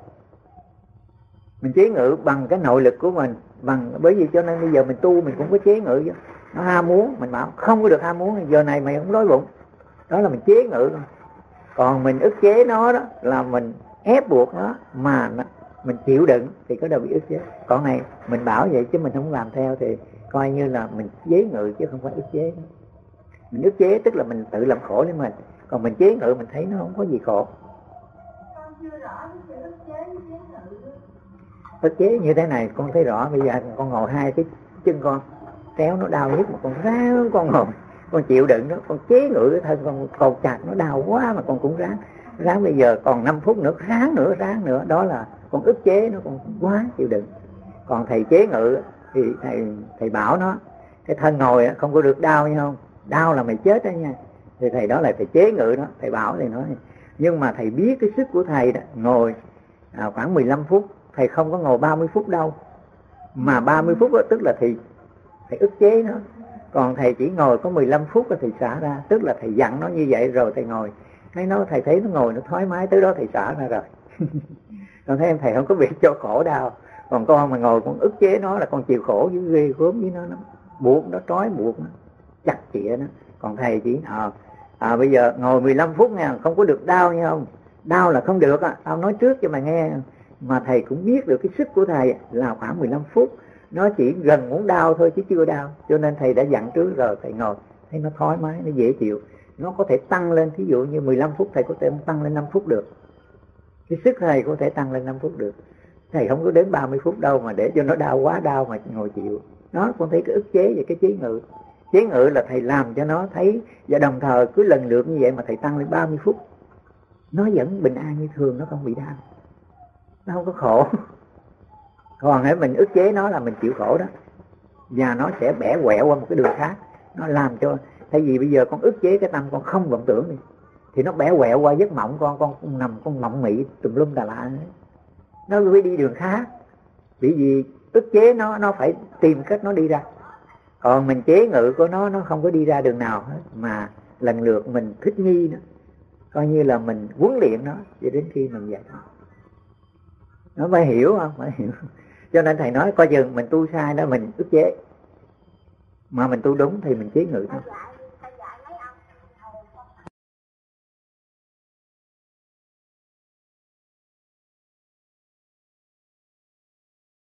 Mình chế ngự bằng cái nội lực của mình, bằng bởi vì cho nên bây giờ mình tu mình cũng có chế ngự chứ. Nó ham muốn mình bảo không có được ham muốn, giờ này mày không đói bụng, đó là mình chế ngự. Còn mình ức chế nó đó là mình ép buộc nó, mà nó, mình chịu đựng thì có đâu bị ức chế. Còn này mình bảo vậy chứ mình không làm theo thì coi như là mình chế ngự chứ không phải ức chế nữa. Mình ức chế tức là mình tự làm khổ lấy mình, còn mình chế ngự mình thấy nó không có gì khổ. Con chưa rõ cái ức chế với chế ngự. Ức chế như thế này con thấy rõ. Bây giờ con ngồi hai cái chân con kéo nó đau nhất mà con ráng con ngồi, con chịu đựng đó, con chế ngự cái thân con cột chặt nó đau quá mà con cũng ráng ráng. Bây giờ còn năm phút nữa, ráng nữa ráng nữa, đó là con ức chế nó, con quá chịu đựng. Còn thầy chế ngự thì thầy thầy bảo nó cái thân ngồi không có được đau nha, không đau là mày chết đó nha. Thì thầy đó là thầy chế ngự đó, thầy bảo thầy nói. Nhưng mà thầy biết cái sức của thầy đó, ngồi à, khoảng mười lăm phút, thầy không có ngồi ba mươi phút đâu. Mà ba mươi phút đó, tức là thầy thầy ức chế nó. Còn thầy chỉ ngồi có mười lăm phút thì xả ra, tức là thầy dặn nó như vậy rồi thầy ngồi. Thấy nó, thầy thấy nó ngồi nó thoải mái, tới đó thầy xả ra rồi. Còn thấy em thầy không có bị cho khổ đau. Còn con mà ngồi con ức chế nó là con chịu khổ với ghê gớm với nó, nó buộc nó, trói buộc nó, chặt chịa nó. Còn thầy chỉ à, à bây giờ ngồi mười lăm phút nha, không có được đau nha, không đau là không được á, tao nói trước cho mày nghe. Mà thầy cũng biết được cái sức của thầy là khoảng mười lăm phút, nó chỉ gần muốn đau thôi chứ chưa đau. Cho nên thầy đã dặn trước rồi, thầy ngồi thấy nó thoải mái, nó dễ chịu. Nó có thể tăng lên, thí dụ như mười lăm phút thầy có thể tăng lên năm phút được. Cái sức thầy có thể tăng lên năm phút được. Thầy không có đến ba mươi phút đâu mà để cho nó đau quá đau mà ngồi chịu. Nó con thấy cái ức chế và cái chế ngự. Chế ngự là thầy làm cho nó thấy, và đồng thời cứ lần lượt như vậy mà thầy tăng lên ba mươi phút. Nó vẫn bình an như thường, nó không bị đau, nó không có khổ. Còn nếu mình ức chế nó là mình chịu khổ đó. Và nó sẽ bẻ quẹo qua một cái đường khác. Nó làm cho, thay vì bây giờ con ức chế cái tâm con không vọng tưởng đi, thì nó bẻ quẹo qua giấc mộng con, con nằm con mộng mị tùm lum tà lạ. Nó phải đi đường khác. Bởi vì ức chế nó, nó phải tìm cách nó đi ra. Còn mình chế ngự của nó, nó không có đi ra đường nào hết. Mà lần lượt mình thích nghi nó, coi như là mình huấn luyện nó cho đến khi mình dạy nó. Nó phải hiểu không? Phải hiểu. Cho nên thầy nói coi chừng mình tu sai đó mình ức chế, mà mình tu đúng thì mình chế ngự thôi.